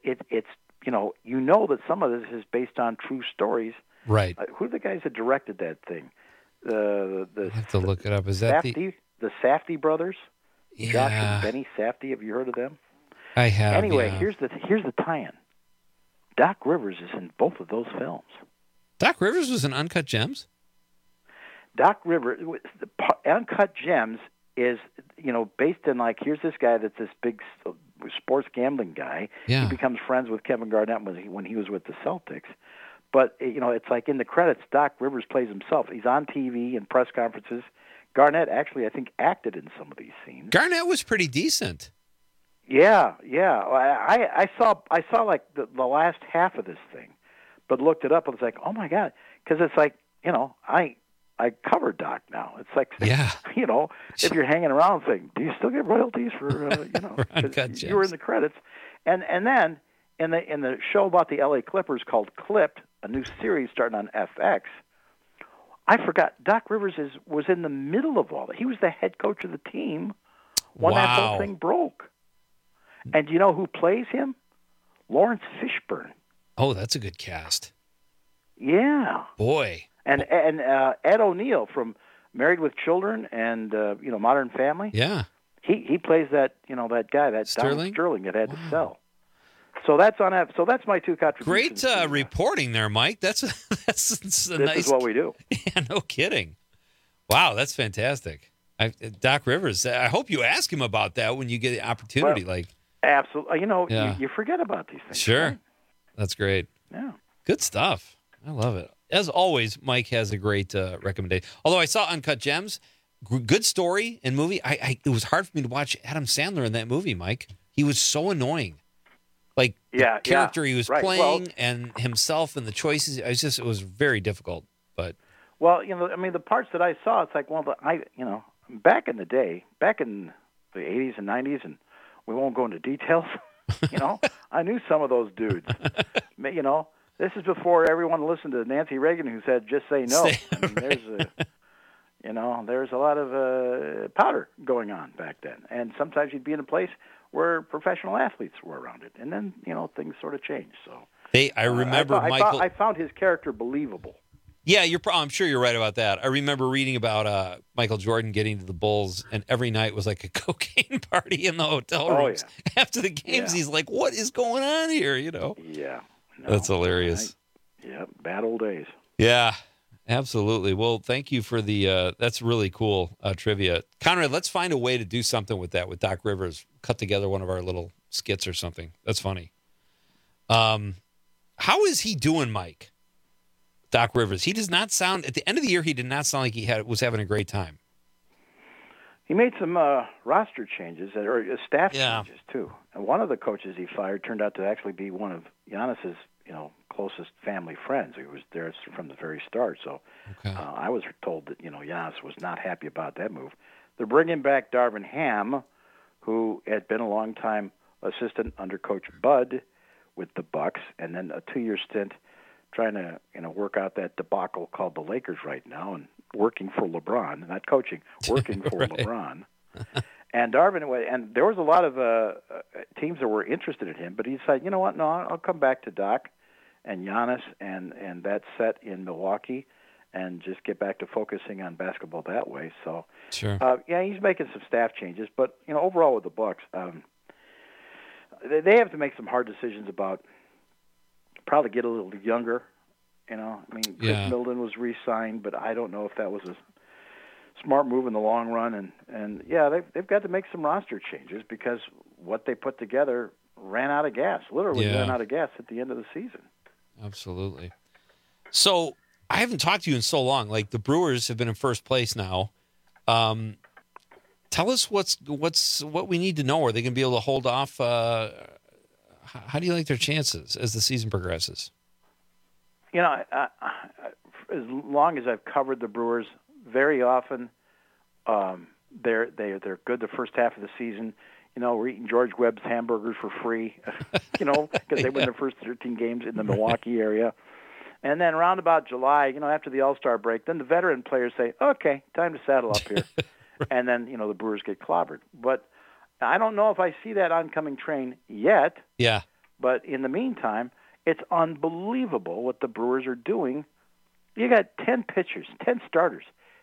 that some of this is based on true stories. Right. Who are the guys that directed that thing? I have to look it up. Is that the Safdie brothers? Yeah. Josh and Benny Safdie. Have you heard of them? I have. Anyway, yeah. here's the tie-in. Doc Rivers is in both of those films. Doc Rivers was in Uncut Gems? Doc Rivers, Uncut Gems is, based in here's this guy that's this big sports gambling guy. Yeah. He becomes friends with Kevin Garnett when he was with the Celtics. But, it's like in the credits, Doc Rivers plays himself. He's on TV and press conferences. Garnett actually, I think, acted in some of these scenes. Garnett was pretty decent. Yeah. I saw like the last half of this thing, but looked it up and was like, oh my God, because it's like I cover Doc now. It's like if you're hanging around saying, do you still get royalties for you were in the credits, and then in the show about the LA Clippers called Clipped, a new series starting on FX. I forgot Doc Rivers was in the middle of all that. He was the head coach of the team when that whole thing broke. And do you know who plays him? Lawrence Fishburne. Oh, that's a good cast. Yeah. Boy. And Ed O'Neill from Married with Children and Modern Family. Yeah. He plays that that guy, that Sterling? Donald Sterling that had to sell. So that's on that. So that's my two contributions. Great reporting there, Mike. That's this nice. is what we do. Yeah, no kidding. Wow, that's fantastic. Doc Rivers. I hope you ask him about that when you get the opportunity. Well, absolutely. Yeah. You forget about these things. Sure. Right? That's great. Yeah. Good stuff. I love it. As always, Mike has a great recommendation. Although I saw Uncut Gems, good story and movie. It was hard for me to watch Adam Sandler in that movie, Mike. He was so annoying. Like the character he was playing and himself and the choices. It was very difficult. But the parts that I saw, it's like, back in the day, back in the 80s and 90s, and we won't go into details. I knew some of those dudes. This is before everyone listened to Nancy Reagan, who said, "Just say no." There's a lot of powder going on back then, and sometimes you'd be in a place where professional athletes were around it, and then things sort of changed. So I remember Michael. I found his character believable. Yeah, I'm sure you're right about that. I remember reading about Michael Jordan getting to the Bulls, and every night was like a cocaine party in the hotel rooms. Yeah. After the games, he's like, "What is going on here?" Yeah, that's hilarious. Bad old days. Yeah, absolutely. Well, thank you for the. That's really cool trivia, Conrad. Let's find a way to do something with that with Doc Rivers. Cut together one of our little skits or something. That's funny. How is he doing, Mike? Doc Rivers. He does not sound, at the end of the year, he did not sound like he was having a great time. He made some roster changes, or staff changes, too. And one of the coaches he fired turned out to actually be one of Giannis's, closest family friends. He was there from the very start. So I was told that, Giannis was not happy about that move. They're bringing back Darvin Ham, who had been a long-time assistant under Coach Bud with the Bucks, and then a 2-year stint trying to work out that debacle called the Lakers right now, and working for LeBron, not coaching, working for LeBron. And Darvin, and there was a lot of teams that were interested in him, but he decided, you know what, no, I'll come back to Doc and Giannis and that set in Milwaukee, and just get back to focusing on basketball that way. So, sure. He's making some staff changes, but overall with the Bucks, they have to make some hard decisions about. Probably get a little younger, Chris Middleton was re-signed, but I don't know if that was a smart move in the long run. And they've got to make some roster changes because what they put together ran out of gas. Literally ran out of gas at the end of the season. Absolutely. So I haven't talked to you in so long. Like, the Brewers have been in first place now. Tell us what we need to know. Are they going to be able to hold off? How do you like their chances as the season progresses? You know, as long as I've covered the Brewers, very often they're good the first half of the season. You know, we're eating George Webb's hamburgers for free, you know, because they win their first 13 games in the Milwaukee area. And then around about July, you know, after the All-Star break, then the veteran players say, okay, time to saddle up here. And then, you know, the Brewers get clobbered. But I don't know if I see that oncoming train yet. Yeah. But in the meantime, it's unbelievable what the Brewers are doing. You got 10 pitchers, 10 starters.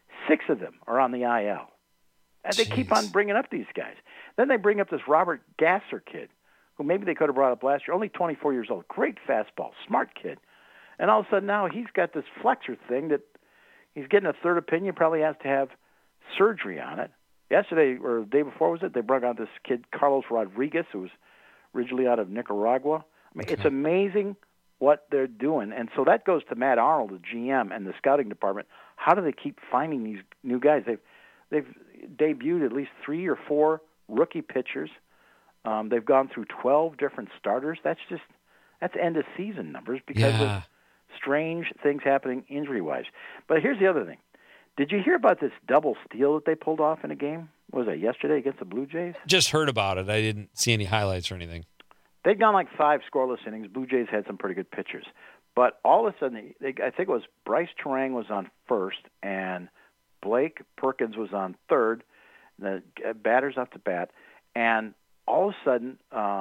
6 of them are on the IL. And they keep on bringing up these guys. Then they bring up this Robert Gasser kid, who maybe they could have brought up last year, only 24 years old. Great fastball, smart kid. And all of a sudden now he's got this flexor thing that he's getting a third opinion, probably has to have surgery on it. Yesterday, or the day before, was it, they brought out this kid, Carlos Rodriguez, who was originally out of Nicaragua. I mean, It's amazing what they're doing. And so that goes to Matt Arnold, the GM, and the scouting department. How do they keep finding these new guys? They've debuted at least 3 or 4 rookie pitchers. They've gone through 12 different starters. That's end-of-season numbers because of strange things happening injury-wise. But here's the other thing. Did you hear about this double steal that they pulled off in a game? What was that, yesterday against the Blue Jays? Just heard about it. I didn't see any highlights or anything. They'd gone like 5 scoreless innings. Blue Jays had some pretty good pitchers. But all of a sudden, I think it was Bryce Terang was on first, and Blake Perkins was on third, the batters off the bat. And all of a sudden,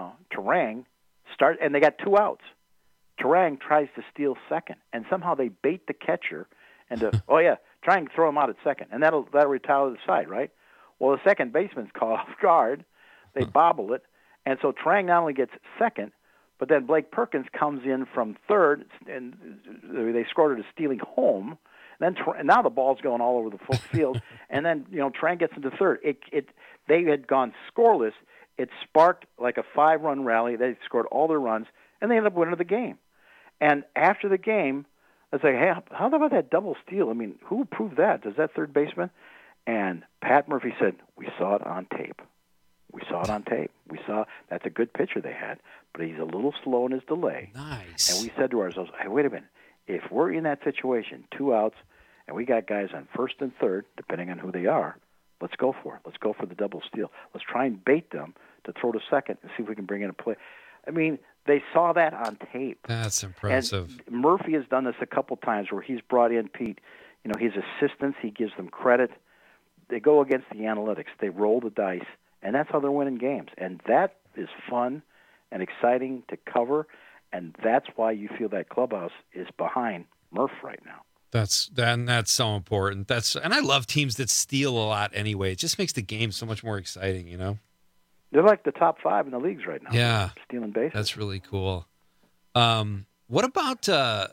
Terang started, and they got 2 outs. Terang tries to steal second, and somehow they bait the catcher into, try and throw him out at second, and that'll retire the side, right? Well, the second baseman's caught off guard. They bobble it, and so Terang not only gets second, but then Blake Perkins comes in from third, and they scored it a stealing home. And now the ball's going all over the full field, and then Terang gets into third. They had gone scoreless. It sparked like a 5-run rally. They scored all their runs, and they ended up winning the game. And after the game, I was like, hey, how about that double steal? I mean, who approved that? Does that third baseman? And Pat Murphy said, we saw it on tape. We saw it on tape. We saw that's a good pitcher they had, but he's a little slow in his delay. Nice. And we said to ourselves, hey, wait a minute. If we're in that situation, 2 outs, and we got guys on first and third, depending on who they are, let's go for it. Let's go for the double steal. Let's try and bait them to throw to second and see if we can bring in a play. I mean, they saw that on tape. That's impressive. And Murphy has done this a couple times where he's brought in Pete, his assistants. He gives them credit. They go against the analytics. They roll the dice, and that's how they're winning games. And that is fun and exciting to cover, and that's why you feel that clubhouse is behind Murph right now. That's so important. And I love teams that steal a lot anyway. It just makes the game so much more exciting, They're like the top 5 in the leagues right now. Yeah. Stealing bases. That's really cool. What about, I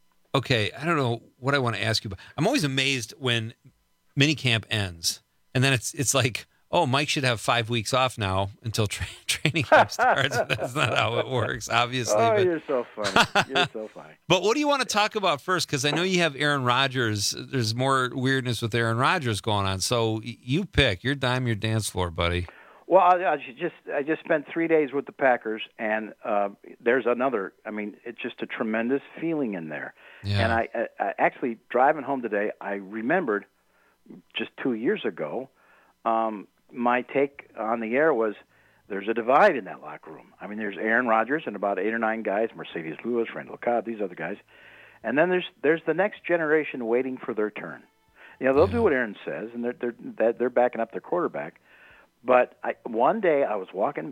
don't know what I want to ask you about. I'm always amazed when minicamp ends, and then it's like, oh, Mike should have 5 weeks off now until training camp starts. That's not how it works, obviously. Oh, you're so funny. You're so funny. But what do you want to talk about first? Because I know you have Aaron Rodgers. There's more weirdness with Aaron Rodgers going on. So you pick. Your dime, your dance floor, buddy. Well, I just spent 3 days with the Packers, and there's another. I mean, it's just a tremendous feeling in there. Yeah. And I actually, driving home today, I remembered just 2 years ago, my take on the air was there's a divide in that locker room. I mean, there's Aaron Rodgers and about 8 or 9 guys, Mercedes Lewis, Randall Cobb, these other guys. And then there's the next generation waiting for their turn. They'll do what Aaron says, and they're backing up their quarterback. But one day I was walking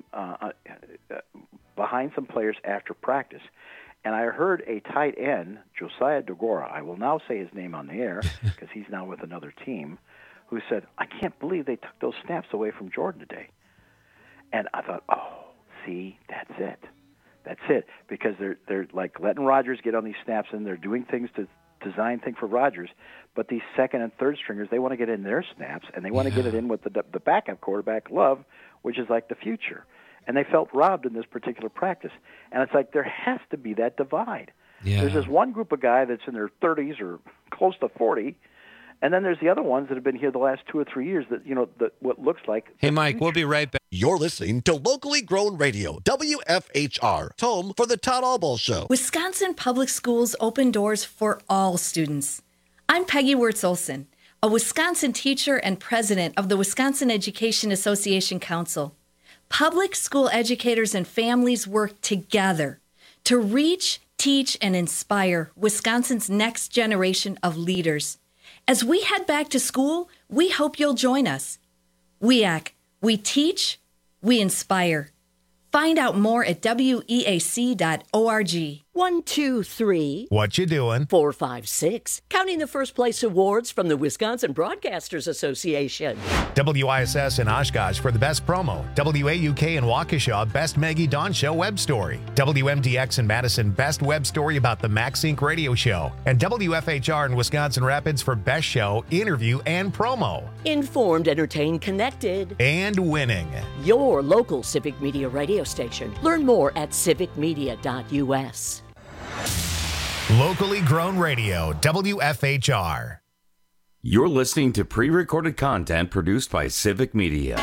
behind some players after practice, and I heard a tight end, Josiah DeGora, I will now say his name on the air because he's now with another team, who said, I can't believe they took those snaps away from Jordan today. And I thought, oh, see, that's it. That's it. Because they're like letting Rodgers get on these snaps, and they're doing things to design thing for Rodgers, but these second and third stringers, they want to get in their snaps, and they want to get it in with the backup quarterback, Love, which is like the future. And they felt robbed in this particular practice. And it's like there has to be that divide. Yeah. There's this one group of guy that's in their 30s or close to 40, and then there's the other ones that have been here the last 2 or 3 years that, what looks like. Hey, Mike, we'll be right back. You're listening to Locally Grown Radio, WFHR, home for the Todd Albaugh Show. Wisconsin Public Schools open doors for all students. I'm Peggy Wirtz-Olson, a Wisconsin teacher and president of the Wisconsin Education Association Council. Public school educators and families work together to reach, teach, and inspire Wisconsin's next generation of leaders. As we head back to school, we hope you'll join us. WEAC, we teach, we inspire. Find out more at weac.org. 1, 2, 3. What you doing? 4, 5, 6. Counting the first place awards from the Wisconsin Broadcasters Association. WISS in Oshkosh for the best promo. WAUK in Waukesha, best Maggie Dawn Show web story. WMDX in Madison, best web story about the Max Inc. radio show. And WFHR in Wisconsin Rapids for best show, interview, and promo. Informed, entertained, connected. And winning. Your local Civic Media radio station. Learn more at civicmedia.us. Locally grown radio, WFHR. You're listening to pre-recorded content produced by Civic Media.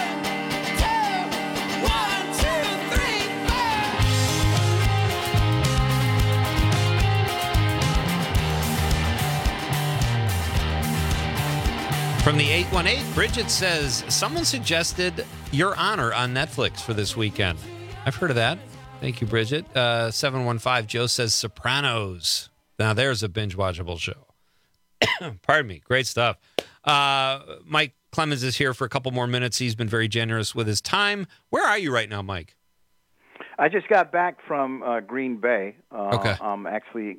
From the 818, Bridget says, someone suggested Your Honor on Netflix for this weekend. I've heard of that. Thank you, Bridget. 715, Joe says Sopranos. Now, there's a binge-watchable show. Pardon me. Great stuff. Mike Clemens is here for a couple more minutes. He's been very generous with his time. Where are you right now, Mike? I just got back from Green Bay. Okay. I'm actually,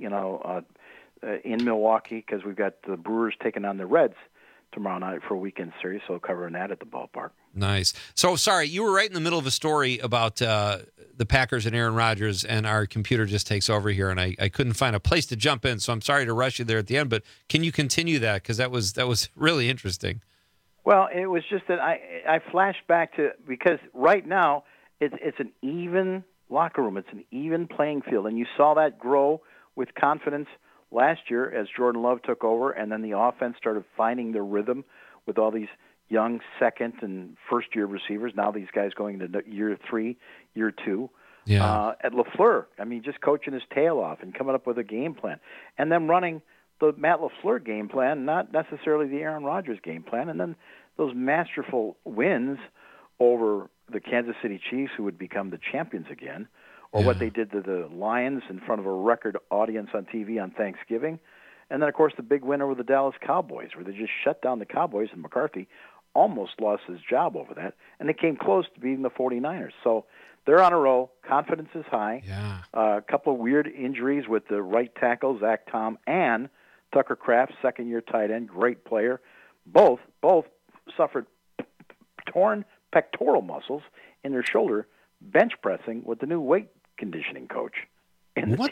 in Milwaukee because we've got the Brewers taking on the Reds tomorrow night for a weekend series, so covering that at the ballpark. Nice. So, sorry, you were right in the middle of a story about the Packers and Aaron Rodgers, and our computer just takes over here, and I couldn't find a place to jump in, so I'm sorry to rush you there at the end, but can you continue that? Because that was really interesting. Well, it was just that I flashed back to, because right now it's an even locker room. It's an even playing field, and you saw that grow with confidence last year as Jordan Love took over, and then the offense started finding their rhythm with all these young second and first-year receivers. Now these guys going into year 3, year 2. Yeah. At LaFleur, just coaching his tail off and coming up with a game plan. And then running the Matt LaFleur game plan, not necessarily the Aaron Rodgers game plan. And then those masterful wins over the Kansas City Chiefs, who would become the champions again, or what they did to the Lions in front of a record audience on TV on Thanksgiving. And then, of course, the big winner with the Dallas Cowboys, where they just shut down the Cowboys, and McCarthy almost lost his job over that. And they came close to beating the 49ers. So they're on a roll. Confidence is high. Yeah. A couple of weird injuries with the right tackle, Zach Tom, and Tucker Kraft, second-year tight end, great player. Both suffered torn pectoral muscles in their shoulder bench pressing with the new weight conditioning coach in the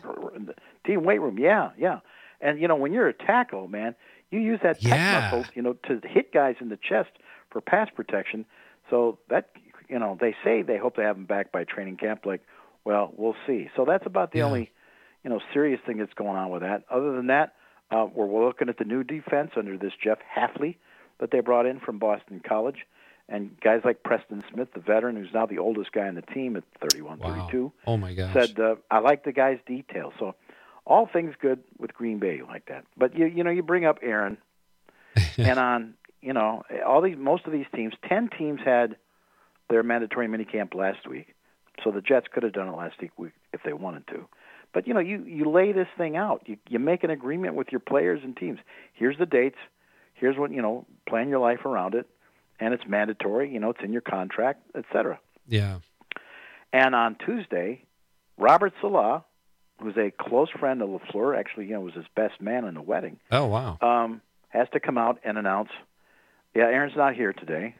team weight room. Yeah. And, when you're a tackle, man, you use that pec muscle, to hit guys in the chest for pass protection. So that, they say they hope to have him back by training camp. Well, we'll see. So that's about the only, serious thing that's going on with that. Other than that, we're looking at the new defense under this Jeff Hafley that they brought in from Boston College. And guys like Preston Smith, the veteran, who's now the oldest guy on the team at 31, 32, oh my gosh, said, I like the guy's detail. So all things good with Green Bay like that. But, you bring up Aaron, and on, most of these teams, 10 teams had their mandatory minicamp last week. So the Jets could have done it last week if they wanted to. But, you lay this thing out. You make an agreement with your players and teams. Here's the dates. Here's what, plan your life around it. And it's mandatory, it's in your contract, etc. Yeah. And on Tuesday, Robert Salah, who's a close friend of LaFleur, actually, was his best man in the wedding. Oh, wow. Has to come out and announce, Aaron's not here today.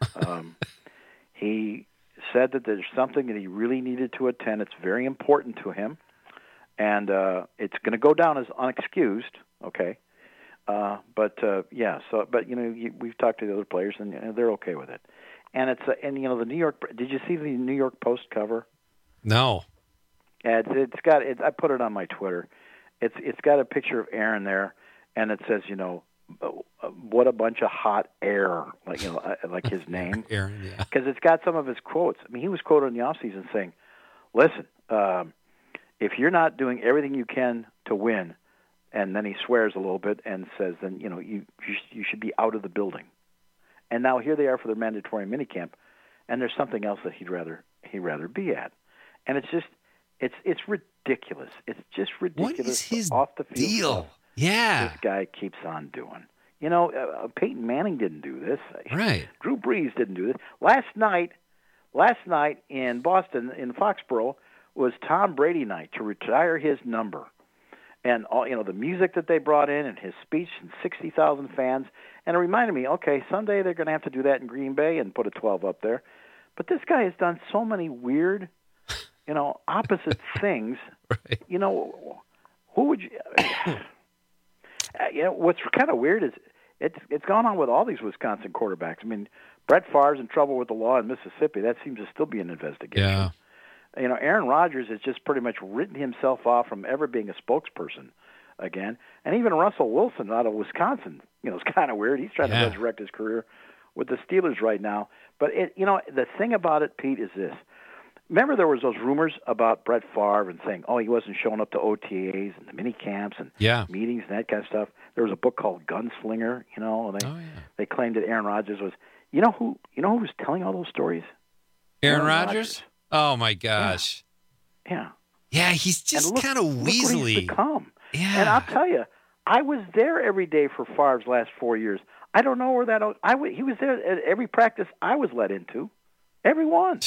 He said that there's something that he really needed to attend. It's very important to him. And it's going to go down as unexcused, okay? We've talked to the other players, and they're okay with it. And it's the New York. Did you see the New York Post cover? No. Yeah, it's got. I put it on my Twitter. It's got a picture of Aaron there, and it says, what a bunch of hot air, like his name. Aaron, yeah. Because it's got some of his quotes. I mean, he was quoted in the offseason saying, "Listen, if you're not doing everything you can to win," and then he swears a little bit and says, "then you should be out of the building." And now here they are for their mandatory minicamp, and there's something else that he'd rather be at, and it's just it's ridiculous. It's just ridiculous. What is his off the field deal? stuff Yeah, this guy keeps on doing. Peyton Manning didn't do this. Right. Drew Brees didn't do this. Last night in Boston, in Foxborough, was Tom Brady night to retire his number. And all, the music that they brought in and his speech and 60,000 fans. And it reminded me, okay, someday they're going to have to do that in Green Bay and put a 12 up there. But this guy has done so many weird, opposite things. Right. Who would you... what's kind of weird is it's gone on with all these Wisconsin quarterbacks. I mean, Brett Favre's in trouble with the law in Mississippi. That seems to still be an investigation. Yeah. Aaron Rodgers has just pretty much written himself off from ever being a spokesperson again. And even Russell Wilson out of Wisconsin, it's kind of weird. He's trying to resurrect his career with the Steelers right now. But, the thing about it, Pete, is this. Remember there was those rumors about Brett Favre and saying, he wasn't showing up to OTAs and the mini camps and meetings and that kind of stuff. There was a book called Gunslinger, and they claimed that Aaron Rodgers was. You know who's telling all those stories? Aaron Rodgers? Oh my gosh. Yeah. Yeah, he's just kind of weaselly. Look what he's become. Yeah. And I'll tell you, I was there every day for Favre's last 4 years. I don't know where he was there at every practice I was let into. Every one.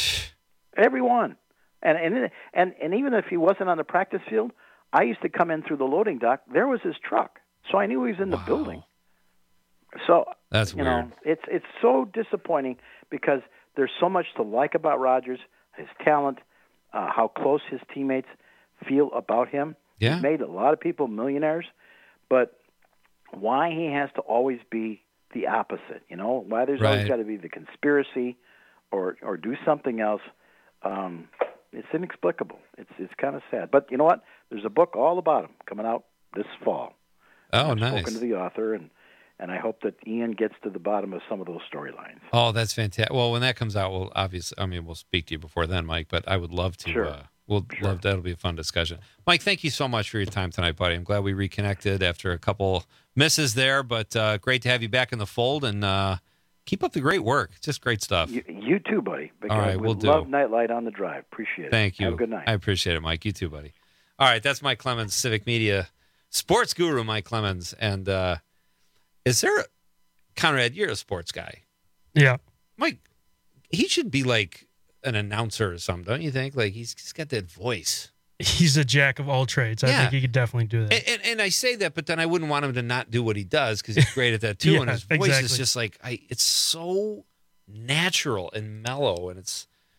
And even if he wasn't on the practice field, I used to come in through the loading dock. There was his truck, so I knew he was in the building. So that's weird. It's so disappointing because there's so much to like about Rodgers, his talent, how close his teammates feel about him. Yeah. He's made a lot of people millionaires, but why he has to always be the opposite? Why there's always got to be the conspiracy or do something else. It's inexplicable. It's kind of sad. But you know what? There's a book all about him coming out this fall. Oh, I've nice. spoken to the author, and I hope that Ian gets to the bottom of some of those storylines. Oh, that's fantastic. Well, when that comes out, we'll speak to you before then, Mike, but I would love to. Sure. Love that'll be a fun discussion. Mike, thank you so much for your time tonight, buddy. I'm glad we reconnected after a couple misses there, but great to have you back in the fold, and keep up the great work. Just great stuff. You too, buddy. All right, we'll do. Love Nightlight on the Drive. Appreciate it. Thank you. Have a good night. I appreciate it, Mike. You too, buddy. All right, that's Mike Clemens, Civic Media sports guru, Mike Clemens. And is there, Conrad, you're a sports guy. Yeah. Mike, he should be like an announcer or something, don't you think? Like he's got that voice. He's a jack of all trades. I think he could definitely do that. And I say that, but then I wouldn't want him to not do what he does because he's great at that too. And his voice is just like, it's so natural and mellow. And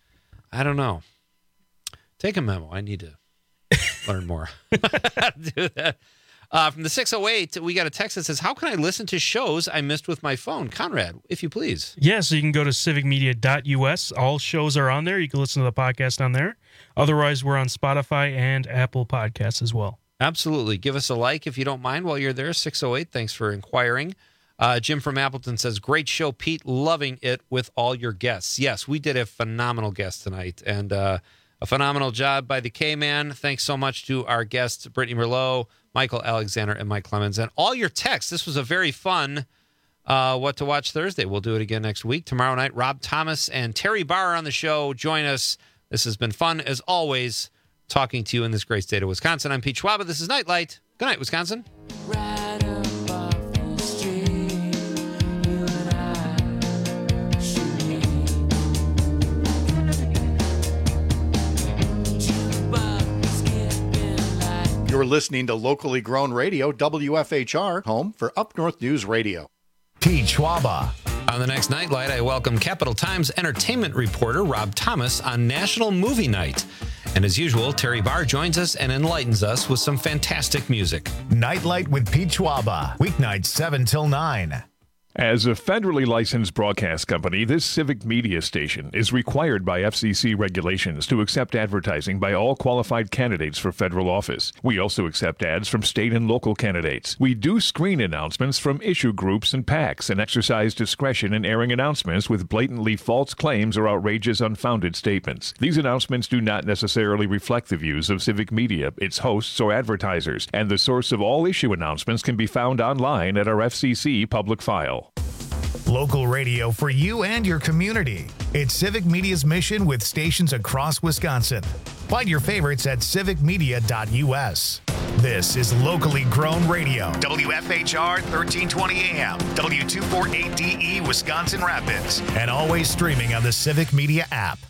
I don't know. Take a memo. I need to learn more how to do that. From the 608, we got a text that says, how can I listen to shows I missed with my phone? Conrad, if you please. Yeah, so you can go to civicmedia.us. All shows are on there. You can listen to the podcast on there. Otherwise, we're on Spotify and Apple Podcasts as well. Absolutely. Give us a like if you don't mind while you're there. 608, thanks for inquiring. Jim from Appleton says, great show, Pete. Loving it with all your guests. Yes, we did a phenomenal guest tonight, and a phenomenal job by the K-Man. Thanks so much to our guests, Brittany Merlot, Michael Alexander, and Mike Clemens. And all your texts. This was a very fun What to Watch Thursday. We'll do it again next week. Tomorrow night, Rob Thomas and Terry Barr on the show. Join us. This has been fun, as always, talking to you in this great state of Wisconsin. I'm Pete Schwaba. This is Nightlight. Good night, Wisconsin. You're listening to locally grown radio, WFHR, home for Up North News Radio. Pete Schwaba. On the next Nightlight, I welcome Capital Times entertainment reporter Rob Thomas on National Movie Night. And as usual, Terry Barr joins us and enlightens us with some fantastic music. Nightlight with Pete Schwaba. Weeknights 7 till 9. As a federally licensed broadcast company, this civic media station is required by FCC regulations to accept advertising by all qualified candidates for federal office. We also accept ads from state and local candidates. We do screen announcements from issue groups and PACs and exercise discretion in airing announcements with blatantly false claims or outrageous, unfounded statements. These announcements do not necessarily reflect the views of civic media, its hosts, or advertisers, and the source of all issue announcements can be found online at our FCC public file. Local radio for you and your community. It's Civic Media's mission with stations across Wisconsin. Find your favorites at civicmedia.us. This is locally grown radio. WFHR 1320 AM, W248DE Wisconsin Rapids, and always streaming on the Civic Media app.